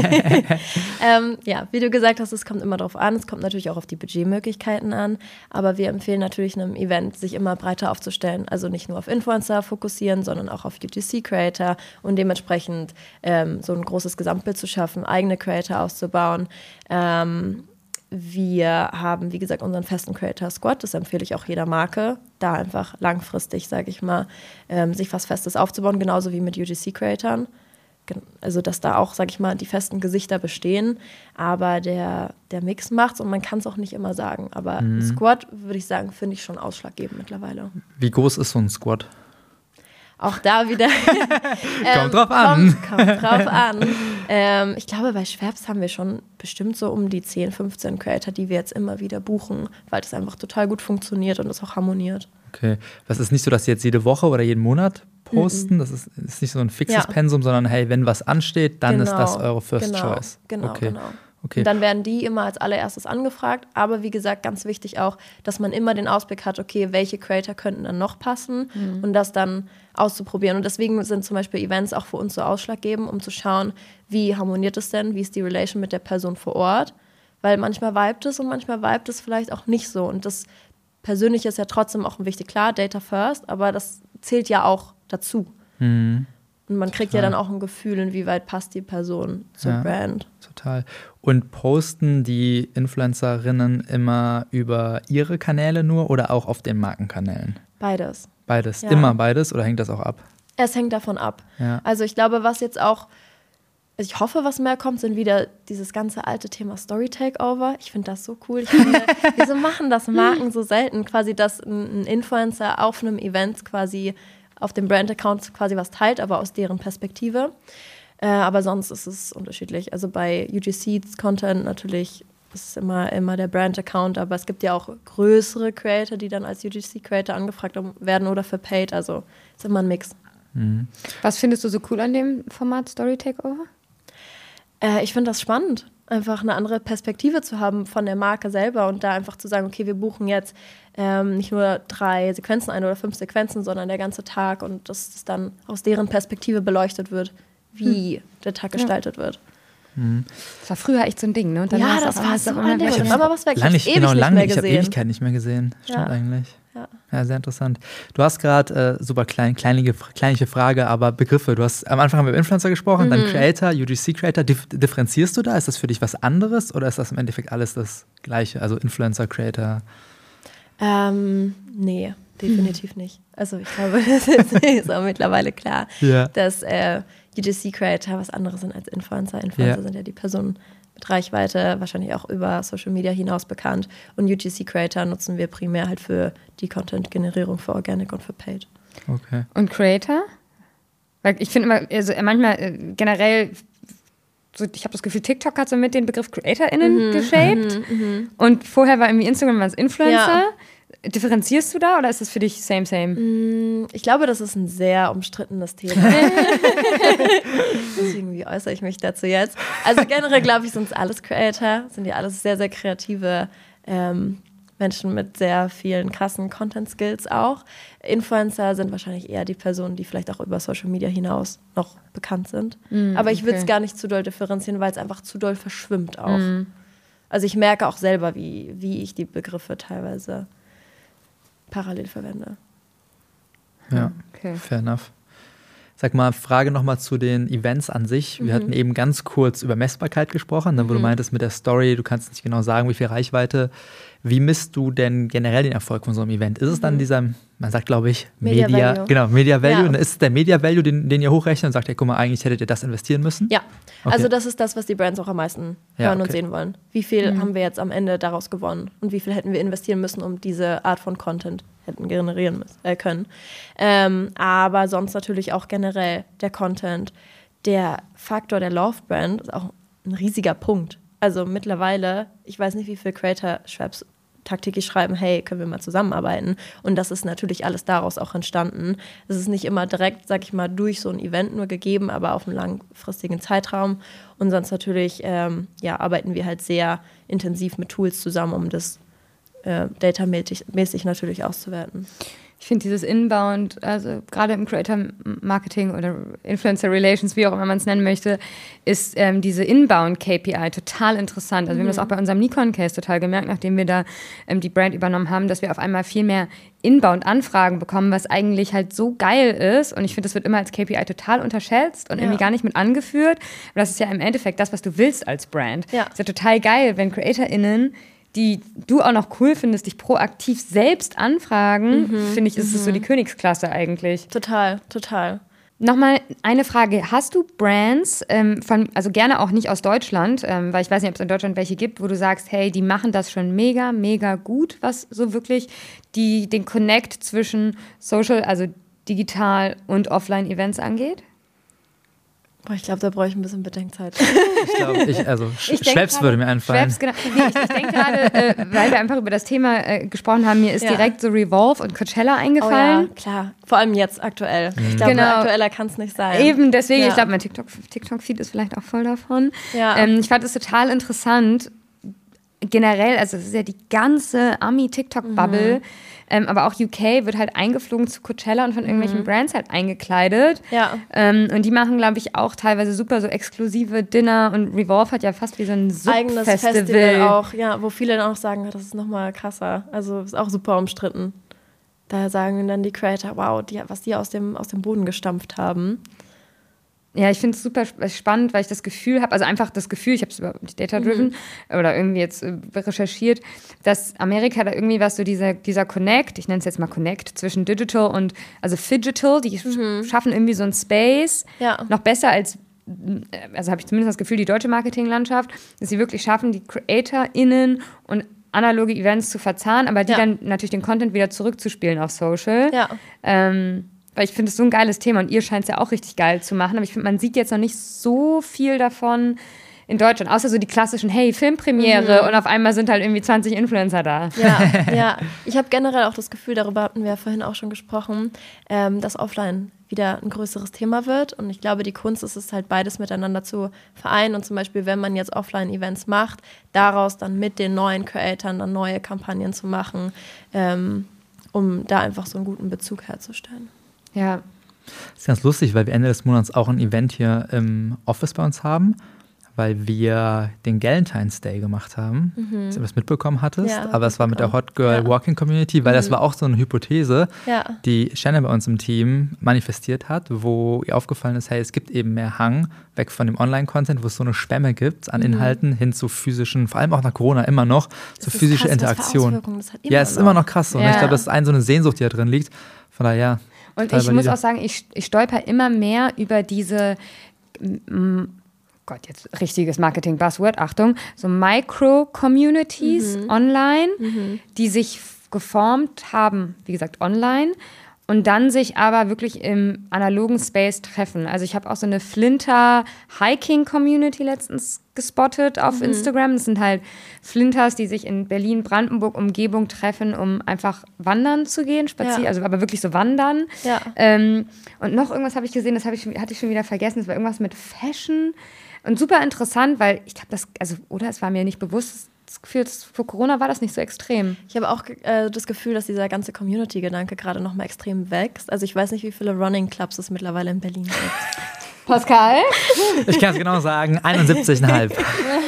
Ähm, ja, wie du gesagt hast, es kommt immer darauf an. Es kommt natürlich auch auf die Budgetmöglichkeiten an. Aber wir empfehlen natürlich einem Event, sich immer breiter aufzustellen. Also nicht nur auf Influencer fokussieren, sondern auch auf U G C-Creator und dementsprechend ähm, so ein großes Gesamtbild zu schaffen, eigene Creator auszubauen. Ähm, wir haben, wie gesagt, unseren festen Creator Squad. Das empfehle ich auch jeder Marke, da einfach langfristig, sage ich mal, ähm, sich was Festes aufzubauen, genauso wie mit U G C-Creatoren. Also, dass da auch, sag ich mal, die festen Gesichter bestehen, aber der, der Mix macht's und man kann es auch nicht immer sagen. Aber mhm. Squad, würde ich sagen, finde ich schon ausschlaggebend mittlerweile. Wie groß ist so ein Squad? Auch da wieder. ähm, kommt drauf an. Kommt, kommt drauf an. Ähm, ich glaube, bei Schweppes haben wir schon bestimmt so um die zehn, fünfzehn Creator, die wir jetzt immer wieder buchen, weil das einfach total gut funktioniert und es auch harmoniert. Okay. Was ist nicht so, dass Sie jetzt jede Woche oder jeden Monat posten? Mm-mm. Das ist, ist nicht so ein fixes ja. Pensum, sondern hey, wenn was ansteht, dann genau. ist das eure First genau. Choice. Genau, okay. genau. Okay. Und dann werden die immer als allererstes angefragt. Aber wie gesagt, ganz wichtig auch, dass man immer den Ausblick hat, okay, welche Creator könnten dann noch passen mhm. und das dann auszuprobieren. Und deswegen sind zum Beispiel Events auch für uns so ausschlaggebend, um zu schauen, wie harmoniert es denn, wie ist die Relation mit der Person vor Ort. Weil manchmal vibet es und manchmal vibet es vielleicht auch nicht so. Und das Persönliche ist ja trotzdem auch wichtig. Klar, Data first, aber das zählt ja auch dazu. Mhm. Und man kriegt Total. ja dann auch ein Gefühl, inwieweit passt die Person zur ja, Brand. Total. Und posten die Influencerinnen immer über ihre Kanäle nur oder auch auf den Markenkanälen? Beides. Beides? Ja. Immer beides oder hängt das auch ab? Es hängt davon ab. Ja. Also ich glaube, was jetzt auch, ich hoffe, was mehr kommt, sind wieder dieses ganze alte Thema Story Takeover. Ich finde das so cool. Ich finde, wieso machen das Marken so selten? Quasi, dass ein Influencer auf einem Event quasi auf dem Brand-Account quasi was teilt, aber aus deren Perspektive. Äh, aber sonst ist es unterschiedlich. Also bei U G C-Content natürlich ist es immer, immer der Brand-Account, aber es gibt ja auch größere Creator, die dann als U G C-Creator angefragt werden oder für Paid. Also ist immer ein Mix. Mhm. Was findest du so cool an dem Format Story Takeover? Äh, ich finde das spannend, einfach eine andere Perspektive zu haben von der Marke selber und da einfach zu sagen, okay, wir buchen jetzt ähm, nicht nur drei Sequenzen ein oder fünf Sequenzen, sondern der ganze Tag und dass es dann aus deren Perspektive beleuchtet wird, wie hm. der Tag gestaltet ja. wird. Mhm. Das war früher echt so ein Ding, ne? Und dann ja, das war so ein Ding. Und aber was weg, lange nicht, ewig genau, nicht lange, mehr ich habe gesehen. Ewigkeit nicht mehr gesehen. Stimmt ja. eigentlich. Ja. ja, sehr interessant. Du hast gerade, äh, super klein, kleinliche, kleinliche Frage, aber Begriffe. Du hast, am Anfang haben wir über Influencer gesprochen, mhm. dann Creator, U G C-Creator. Dif- differenzierst du da? Ist das für dich was anderes oder ist das im Endeffekt alles das Gleiche? Also Influencer, Creator? Ähm, nee, definitiv nicht. Also ich glaube, das ist, ist auch mittlerweile klar, ja. dass äh, U G C-Creator was anderes sind als Influencer. Influencer ja. sind ja die Personen mit Reichweite, wahrscheinlich auch über Social Media hinaus bekannt. Und U G C-Creator nutzen wir primär halt für die Content-Generierung, für Organic und für Paid. Okay. Und Creator? Weil ich finde immer, also manchmal äh, generell, so, ich habe das Gefühl, TikTok hat so mit den Begriff CreatorInnen mhm. geshaped. Mhm. Und vorher war irgendwie Instagram als Influencer. Ja. Differenzierst du da oder ist das für dich same, same? Ich glaube, das ist ein sehr umstrittenes Thema. Deswegen, wie äußere ich mich dazu jetzt? Also generell, glaube ich, sind es alles Creator, sind ja alles sehr, sehr kreative ähm, Menschen mit sehr vielen krassen Content-Skills auch. Influencer sind wahrscheinlich eher die Personen, die vielleicht auch über Social Media hinaus noch bekannt sind. Mm, Aber ich würde es okay. gar nicht zu doll differenzieren, weil es einfach zu doll verschwimmt auch. Mm. Also ich merke auch selber, wie, wie ich die Begriffe teilweise parallel verwende. Ja, okay. Fair enough. Sag mal, Frage nochmal zu den Events an sich. Wir mhm. hatten eben ganz kurz über Messbarkeit gesprochen, dann, wo mhm. du meintest mit der Story, du kannst nicht genau sagen, wie viel Reichweite. Wie misst du denn generell den Erfolg von so einem Event? Ist es dann dieser, man sagt, glaube ich, Media, Media Value. Genau, Media Value. Ja. Und ist es der Media Value, den, den ihr hochrechnet und sagt, ja, guck mal, eigentlich hättet ihr das investieren müssen? Ja, okay. Also das ist das, was die Brands auch am meisten ja, hören okay. und sehen wollen. Wie viel mhm. haben wir jetzt am Ende daraus gewonnen? Und wie viel hätten wir investieren müssen, um diese Art von Content hätten generieren müssen, äh, können. Ähm, aber sonst natürlich auch generell der Content. Der Faktor der Love Brand ist auch ein riesiger Punkt. Also mittlerweile, ich weiß nicht, wie viele Creator-Schwabs tagtäglich schreiben, hey, können wir mal zusammenarbeiten? Und das ist natürlich alles daraus auch entstanden. Es ist nicht immer direkt, sag ich mal, durch so ein Event nur gegeben, aber auf einem langfristigen Zeitraum. Und sonst natürlich ähm, ja, arbeiten wir halt sehr intensiv mit Tools zusammen, um das äh, datamäßig natürlich auszuwerten. Ich finde dieses Inbound, also gerade im Creator-Marketing oder Influencer-Relations, wie auch immer man es nennen möchte, ist ähm, diese Inbound-K P I total interessant. Also mhm. wir haben das auch bei unserem Nikon-Case total gemerkt, nachdem wir da ähm, die Brand übernommen haben, dass wir auf einmal viel mehr Inbound-Anfragen bekommen, was eigentlich halt so geil ist. Und ich finde, das wird immer als K P I total unterschätzt und ja. irgendwie gar nicht mit angeführt. Aber das ist ja im Endeffekt das, was du willst als Brand. Ja. Ist ja total geil, wenn CreatorInnen, die du auch noch cool findest, dich proaktiv selbst anfragen, mhm, finde ich, ist mhm. es so die Königsklasse eigentlich. Total, total. Nochmal eine Frage. Hast du Brands, ähm, von, also gerne auch nicht aus Deutschland, ähm, weil ich weiß nicht, ob es in Deutschland welche gibt, wo du sagst, hey, die machen das schon mega, mega gut, was so wirklich die, den Connect zwischen Social, also digital und Offline-Events angeht? Boah, ich glaube, da brauche ich ein bisschen Bedenkzeit. Ich glaube, ich, also ich Schweppes würde mir einfallen. Schweppes, genau. Nee, ich, ich denke gerade, äh, weil wir einfach über das Thema äh, gesprochen haben, mir ist ja. direkt so Revolve und Coachella eingefallen. Oh ja, klar. Vor allem jetzt aktuell. Mhm. Ich glaube, genau. aktueller kann es nicht sein. Eben, deswegen, ja. ich glaube, mein TikTok, TikTok-Feed ist vielleicht auch voll davon. Ja. Ähm, ich fand es total interessant, generell, also es ist ja die ganze Ami-TikTok-Bubble, mhm. ähm, aber auch U K wird halt eingeflogen zu Coachella und von irgendwelchen mhm. Brands halt eingekleidet. Ja. Ähm, und die machen, glaube ich, auch teilweise super so exklusive Dinner und Revolve hat ja fast wie so ein Eigenes Sub-Festival. Festival auch, ja, wo viele dann auch sagen, das ist nochmal krasser. Also ist auch super umstritten. Daher sagen dann die Creator, wow, die, was die aus dem, aus dem Boden gestampft haben. Ja, ich finde es super spannend, weil ich das Gefühl habe, also einfach das Gefühl, ich habe es über Data-Driven mhm. oder irgendwie jetzt äh, recherchiert, dass Amerika da irgendwie was so dieser, dieser Connect, ich nenne es jetzt mal Connect, zwischen Digital und, also Phygital, die mhm. schaffen irgendwie so einen Space, ja. noch besser als, also habe ich zumindest das Gefühl, die deutsche Marketinglandschaft, dass sie wirklich schaffen, die CreatorInnen und analoge Events zu verzahnen, aber die ja. dann natürlich den Content wieder zurückzuspielen auf Social. Ja. Ähm, Weil ich finde es so ein geiles Thema und ihr scheint es ja auch richtig geil zu machen. Aber ich finde, man sieht jetzt noch nicht so viel davon in Deutschland. Außer so die klassischen, hey, Filmpremiere mhm. und auf einmal sind halt irgendwie zwanzig Influencer da. Ja, ja. Ich habe generell auch das Gefühl, darüber hatten wir ja vorhin auch schon gesprochen, ähm, dass Offline wieder ein größeres Thema wird. Und ich glaube, die Kunst ist es halt, beides miteinander zu vereinen. Und zum Beispiel, wenn man jetzt Offline-Events macht, daraus dann mit den neuen Creatoren dann neue Kampagnen zu machen, ähm, um da einfach so einen guten Bezug herzustellen. Ja. Das ist ganz lustig, weil wir Ende des Monats auch ein Event hier im Office bei uns haben, weil wir den Galentine's Day gemacht haben. Mhm. Dass du das mitbekommen hattest. Ja, aber es war mit der Hot Girl ja. Walking Community, weil mhm. das war auch so eine Hypothese, ja. die Shannon bei uns im Team manifestiert hat, wo ihr aufgefallen ist, hey, es gibt eben mehr Hang weg von dem Online-Content, wo es so eine Schwemme gibt an Inhalten mhm. hin zu physischen, vor allem auch nach Corona immer noch, zu physischer Interaktion. Ja, es ist immer noch krass so. Ja. Und ich glaube, das ist eine so eine Sehnsucht, die da drin liegt. Von daher, ja. Und ich valide. muss auch sagen, ich, ich stolper immer mehr über diese, m- Gott, jetzt richtiges Marketing-Buzzword, Achtung, so Micro-Communities mhm. online, mhm. die sich geformt haben, wie gesagt, online, und dann sich aber wirklich im analogen Space treffen. Also ich habe auch so eine Flinter-Hiking-Community letztens gespottet auf mhm. Instagram. Das sind halt Flinters, die sich in Berlin, Brandenburg, Umgebung treffen, um einfach wandern zu gehen, spazieren, ja. also aber wirklich so wandern. Ja. Ähm, und noch irgendwas habe ich gesehen, das hab ich, hatte ich schon wieder vergessen, das war irgendwas mit Fashion. Und super interessant, weil ich glaube, das, also, oder es war mir nicht bewusst, das Gefühl, vor Corona war das nicht so extrem. Ich habe auch äh, das Gefühl, dass dieser ganze Community-Gedanke gerade noch mal extrem wächst. Also ich weiß nicht, wie viele Running-Clubs es mittlerweile in Berlin gibt. Pascal? Ich kann es genau sagen, einundsiebzig Komma fünf.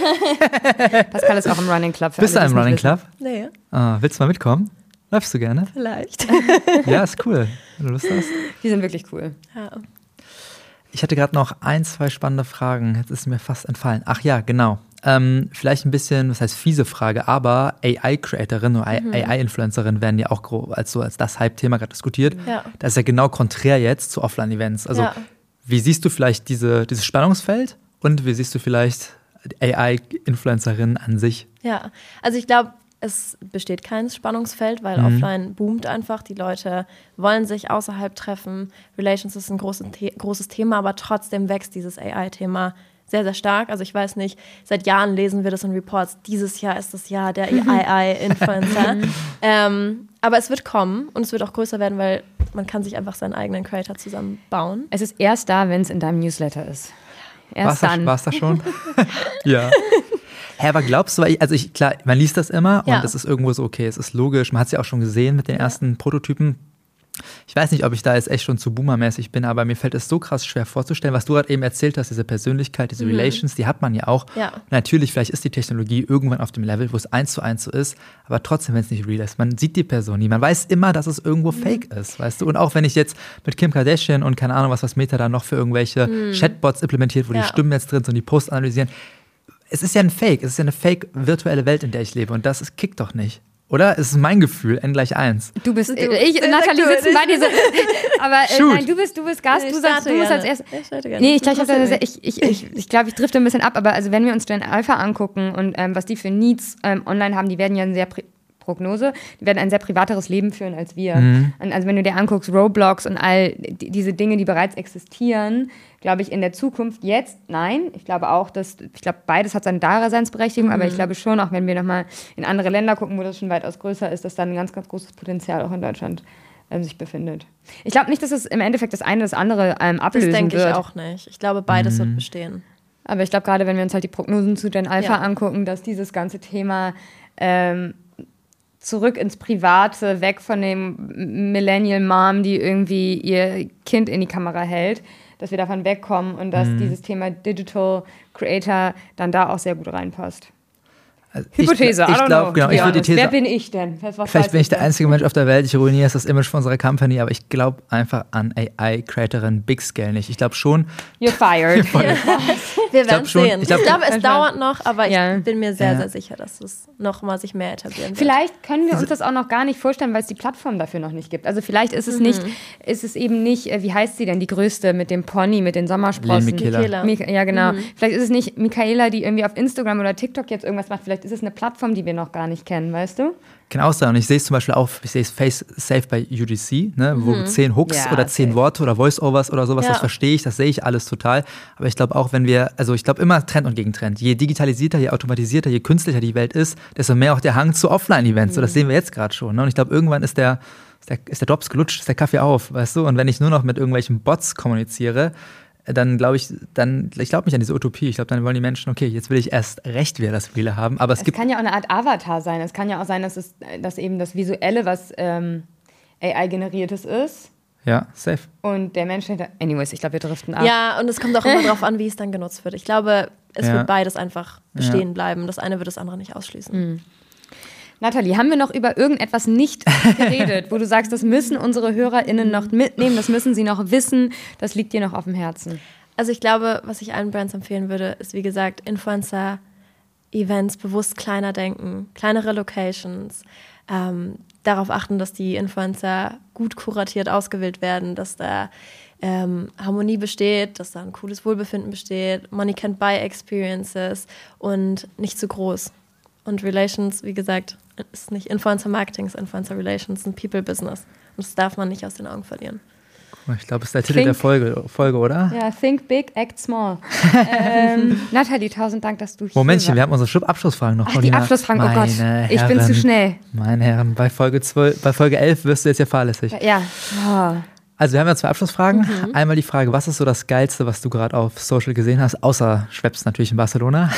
Pascal ist auch im Running Club. Bist du im Running Club? Nee. Ah, willst du mal mitkommen? Läufst du gerne? Vielleicht. Ja, ist cool, wenn du Lust hast. Die sind wirklich cool. Ja. Ich hatte gerade noch ein, zwei spannende Fragen. Jetzt ist mir fast entfallen. Ach ja, genau. Ähm, vielleicht ein bisschen, was heißt fiese Frage, aber A I-Creatorinnen oder mhm. A I-Influencerinnen werden ja auch gro- als, so, als das Hype-Thema gerade diskutiert. Ja. Das ist ja genau konträr jetzt zu Offline-Events. Also ja. wie siehst du vielleicht diese, dieses Spannungsfeld und wie siehst du vielleicht A I-Influencerinnen an sich? Ja, also ich glaube, es besteht kein Spannungsfeld, weil mhm. offline boomt einfach. Die Leute wollen sich außerhalb treffen. Relations ist ein großes, The- großes Thema, aber trotzdem wächst dieses A I-Thema sehr, sehr stark. Also ich weiß nicht, seit Jahren lesen wir das in Reports. Dieses Jahr ist das Jahr der A I-Influencer. ähm, aber es wird kommen und es wird auch größer werden, weil man kann sich einfach seinen eigenen Creator zusammenbauen. Es ist erst da, wenn es in deinem Newsletter ist. Erst war's dann. War es da schon? Ja. Hä, aber glaubst du, also ich, klar, man liest das immer und ja. es ist irgendwo so, okay, es ist logisch, man hat es ja auch schon gesehen mit den ja. ersten Prototypen, ich weiß nicht, ob ich da jetzt echt schon zu boomermäßig bin, aber mir fällt es so krass schwer vorzustellen, was du gerade eben erzählt hast, diese Persönlichkeit, diese mhm. Relations, die hat man ja auch. Ja. Natürlich, vielleicht ist die Technologie irgendwann auf dem Level, wo es eins zu eins so ist, aber trotzdem, wenn es nicht real ist, man sieht die Person nie, man weiß immer, dass es irgendwo mhm. fake ist, weißt du? Und auch wenn ich jetzt mit Kim Kardashian und keine Ahnung, was was Meta da noch für irgendwelche mhm. Chatbots implementiert, wo ja. die Stimmen jetzt drin sind und die Posts analysieren, es ist ja ein Fake, es ist ja eine fake virtuelle Welt, in der ich lebe und das ist, kickt doch nicht. Oder? Es ist mein Gefühl, N gleich eins. Du bist, du, ich und Nathalie sitzen bei dir so, aber äh, nein, du bist, du bist Gast, ich du sagst, du musst als erstes. Ich nee, ich glaube, ich, ich, ich, ich, ich, glaub, ich drifte ein bisschen ab, aber also wenn wir uns Gen Alpha angucken und ähm, was die für Needs ähm, online haben, die werden ja ein sehr pri- Prognose, die werden ein sehr privateres Leben führen als wir. Mhm. Und also wenn du dir anguckst, Roblox und all die, diese Dinge, die bereits existieren, glaube ich, in der Zukunft jetzt, nein. Ich glaube auch, dass, ich glaube, beides hat seine Daseinsberechtigung, mhm. aber ich glaube schon, auch wenn wir nochmal in andere Länder gucken, wo das schon weitaus größer ist, dass da ein ganz, ganz großes Potenzial auch in Deutschland ähm, sich befindet. Ich glaube nicht, dass es im Endeffekt das eine das andere ähm, ablösen wird. Das denke wird. ich auch nicht. Ich glaube, beides mhm. wird bestehen. Aber ich glaube, gerade wenn wir uns halt die Prognosen zu Gen Alpha ja. angucken, dass dieses ganze Thema ähm, zurück ins Private, weg von dem Millennial Mom, die irgendwie ihr Kind in die Kamera hält, dass wir davon wegkommen und dass mhm. dieses Thema Digital Creator dann da auch sehr gut reinpasst. Also Hypothese, ich, ich I don't glaub, know. Genau, ich würde die These, wer bin ich denn? Was, was vielleicht bin ich der einzige Mensch auf der Welt, ich ruiniere das Image von unserer Company, aber ich glaube einfach an A I-Creatorin Big Scale nicht. Ich glaube schon... You're fired. Wir werden sehen. Ich, glaub, ich glaube, es dauert noch, aber ich ja. bin mir sehr, ja. sehr sicher, dass es noch mal sich mehr etablieren wird. Vielleicht können wir uns das auch noch gar nicht vorstellen, weil es die Plattform dafür noch nicht gibt. Also vielleicht ist es mhm. nicht, ist es eben nicht, wie heißt sie denn, die größte mit dem Pony, mit den Sommersprossen? Michaela. Mik- ja, genau. Mhm. Vielleicht ist es nicht Michaela, die irgendwie auf Instagram oder TikTok jetzt irgendwas macht. Vielleicht ist es eine Plattform, die wir noch gar nicht kennen, weißt du? Kann auch sein. Und ich sehe es zum Beispiel auch, ich sehe es Face Safe bei U G C, ne, wo Mhm. zehn Hooks Ja, oder zehn safe. Worte oder Voice-Overs oder sowas, Ja. das verstehe ich, das sehe ich alles total. Aber ich glaube auch, wenn wir, also ich glaube immer Trend und Gegentrend. Je digitalisierter, je automatisierter, je künstlicher die Welt ist, desto mehr auch der Hang zu Offline-Events. Mhm. So, das sehen wir jetzt gerade schon. Ne? Und ich glaube, irgendwann ist der, ist der, ist der Drops gelutscht, ist der Kaffee auf, weißt du? Und wenn ich nur noch mit irgendwelchen Bots kommuniziere, dann glaube ich, dann, ich glaube nicht an diese Utopie. Ich glaube, dann wollen die Menschen, okay, jetzt will ich erst recht wieder das Reale haben. Aber es, Es gibt kann ja auch eine Art Avatar sein. Es kann ja auch sein, dass, es, dass eben das Visuelle, was ähm, A I-generiertes ist. Ja, safe. Und der Mensch hinter. Anyways, ich glaube, wir driften ab. Ja, und es kommt auch immer darauf an, wie es dann genutzt wird. Ich glaube, es Ja. wird beides einfach bestehen Ja. bleiben. Das eine wird das andere nicht ausschließen. Mhm. Nathalie, haben wir noch über irgendetwas nicht geredet, wo du sagst, das müssen unsere HörerInnen noch mitnehmen, das müssen sie noch wissen, das liegt dir noch auf dem Herzen? Also ich glaube, was ich allen Brands empfehlen würde, ist wie gesagt, Influencer-Events bewusst kleiner denken, kleinere Locations, ähm, darauf achten, dass die Influencer gut kuratiert ausgewählt werden, dass da ähm, Harmonie besteht, dass da ein cooles Wohlbefinden besteht, Money Can't Buy Experiences und nicht zu groß. Und Relations, wie gesagt, ist nicht Influencer-Marketing, ist Influencer-Relations, ein People-Business. Und das darf man nicht aus den Augen verlieren. Ich glaube, das ist der Titel Think- der Folge, Folge, oder? Ja, think big, act small. ähm, Nathalie, tausend Dank, dass du hier Momentchen, wir warst. haben unsere Schub- Abschlussfragen noch. Ach, die Paulina. Abschlussfragen, oh Gott, Meine ich bin Herren, zu schnell. Meine Herren, bei Folge zwölf, bei Folge elf wirst du jetzt ja fahrlässig. Ja. Oh. Also wir haben ja zwei Abschlussfragen. Mhm. Einmal die Frage, was ist so das Geilste, was du gerade auf Social gesehen hast, außer Schweppes natürlich in Barcelona?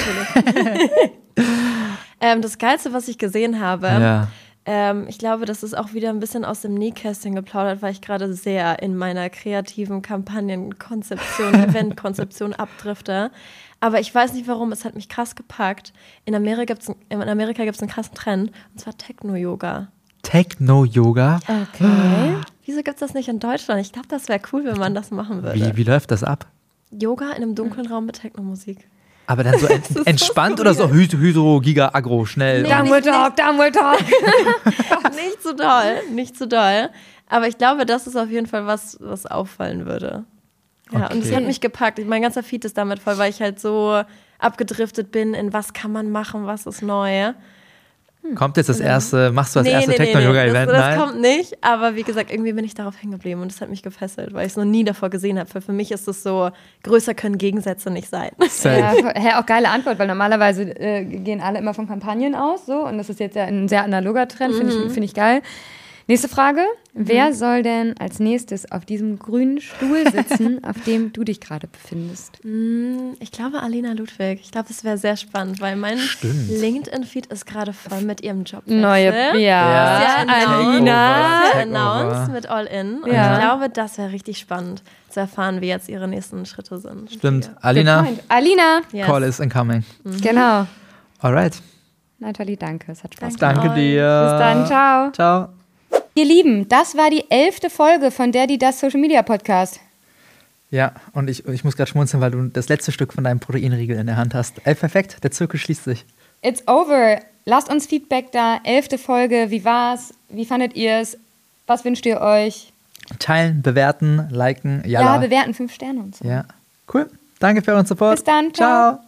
ähm, das Geilste, was ich gesehen habe, Ja. ähm, ich glaube, das ist auch wieder ein bisschen aus dem Nähkästchen geplaudert, weil ich gerade sehr in meiner kreativen Kampagnenkonzeption, Eventkonzeption abdrifte. Aber ich weiß nicht warum, es hat mich krass gepackt. In Amerika gibt es in Amerika gibt's einen krassen Trend, und zwar Techno-Yoga. Techno-Yoga? Okay. Wieso gibt es das nicht in Deutschland? Ich glaube, das wäre cool, wenn man das machen würde. Wie, wie läuft das ab? Yoga in einem dunklen Raum mit Techno-Musik. Aber dann so ent- ist so entspannt oder so Hyd- Hydro, Giga, Agro, schnell? Nee. Downward Dog, Downward Dog. Nicht so doll, nicht so doll. Aber ich glaube, das ist auf jeden Fall was, was auffallen würde. Ja, Okay. und es hat mich gepackt. Mein ganzer Feed ist damit voll, weil ich halt so abgedriftet bin in was kann man machen, was ist neu. Kommt jetzt das erste, machst du das Nee, erste nee, nee, Techno-Yoga-Event? Das, das Nein? kommt nicht, aber wie gesagt, irgendwie bin ich darauf hängen geblieben und es hat mich gefesselt, weil ich es noch nie davor gesehen habe. Für, für mich ist es so, größer können Gegensätze nicht sein. Safe. Ja, hä, auch geile Antwort, weil normalerweise äh, gehen alle immer von Kampagnen aus, so, und das ist jetzt ja ein sehr analoger Trend, finde ich, find ich geil. Nächste Frage. Mhm. Wer soll denn als nächstes auf diesem grünen Stuhl sitzen, auf dem du dich gerade befindest? Ich glaube Alina Ludwig. Ich glaube, es wäre sehr spannend, weil mein LinkedIn-Feed ist gerade voll mit ihrem Job. Neue, ja, ja. Alina. Sehr announced mit All In. Und ja. ich glaube, das wäre richtig spannend zu erfahren, wie jetzt ihre nächsten Schritte sind. Stimmt. Alina. Alina. Yes. Call is incoming. Mhm. Genau. Alright. Nathalie, danke. Es hat Spaß gemacht. Danke dir. Bis dann. Ciao. Ciao. Ihr Lieben, das war die elfte Folge von der, die das Social Media Podcast. Ja, und ich, ich muss gerade schmunzeln, weil du das letzte Stück von deinem Proteinriegel in der Hand hast. Ey, perfekt, der Zirkel schließt sich. It's over. Lasst uns Feedback da. Elfte Folge, wie war's? Wie fandet ihr es? Was wünscht ihr euch? Teilen, bewerten, liken, jalla. Ja, bewerten, fünf Sterne und so. Ja, cool. Danke für euren Support. Bis dann, ciao. ciao.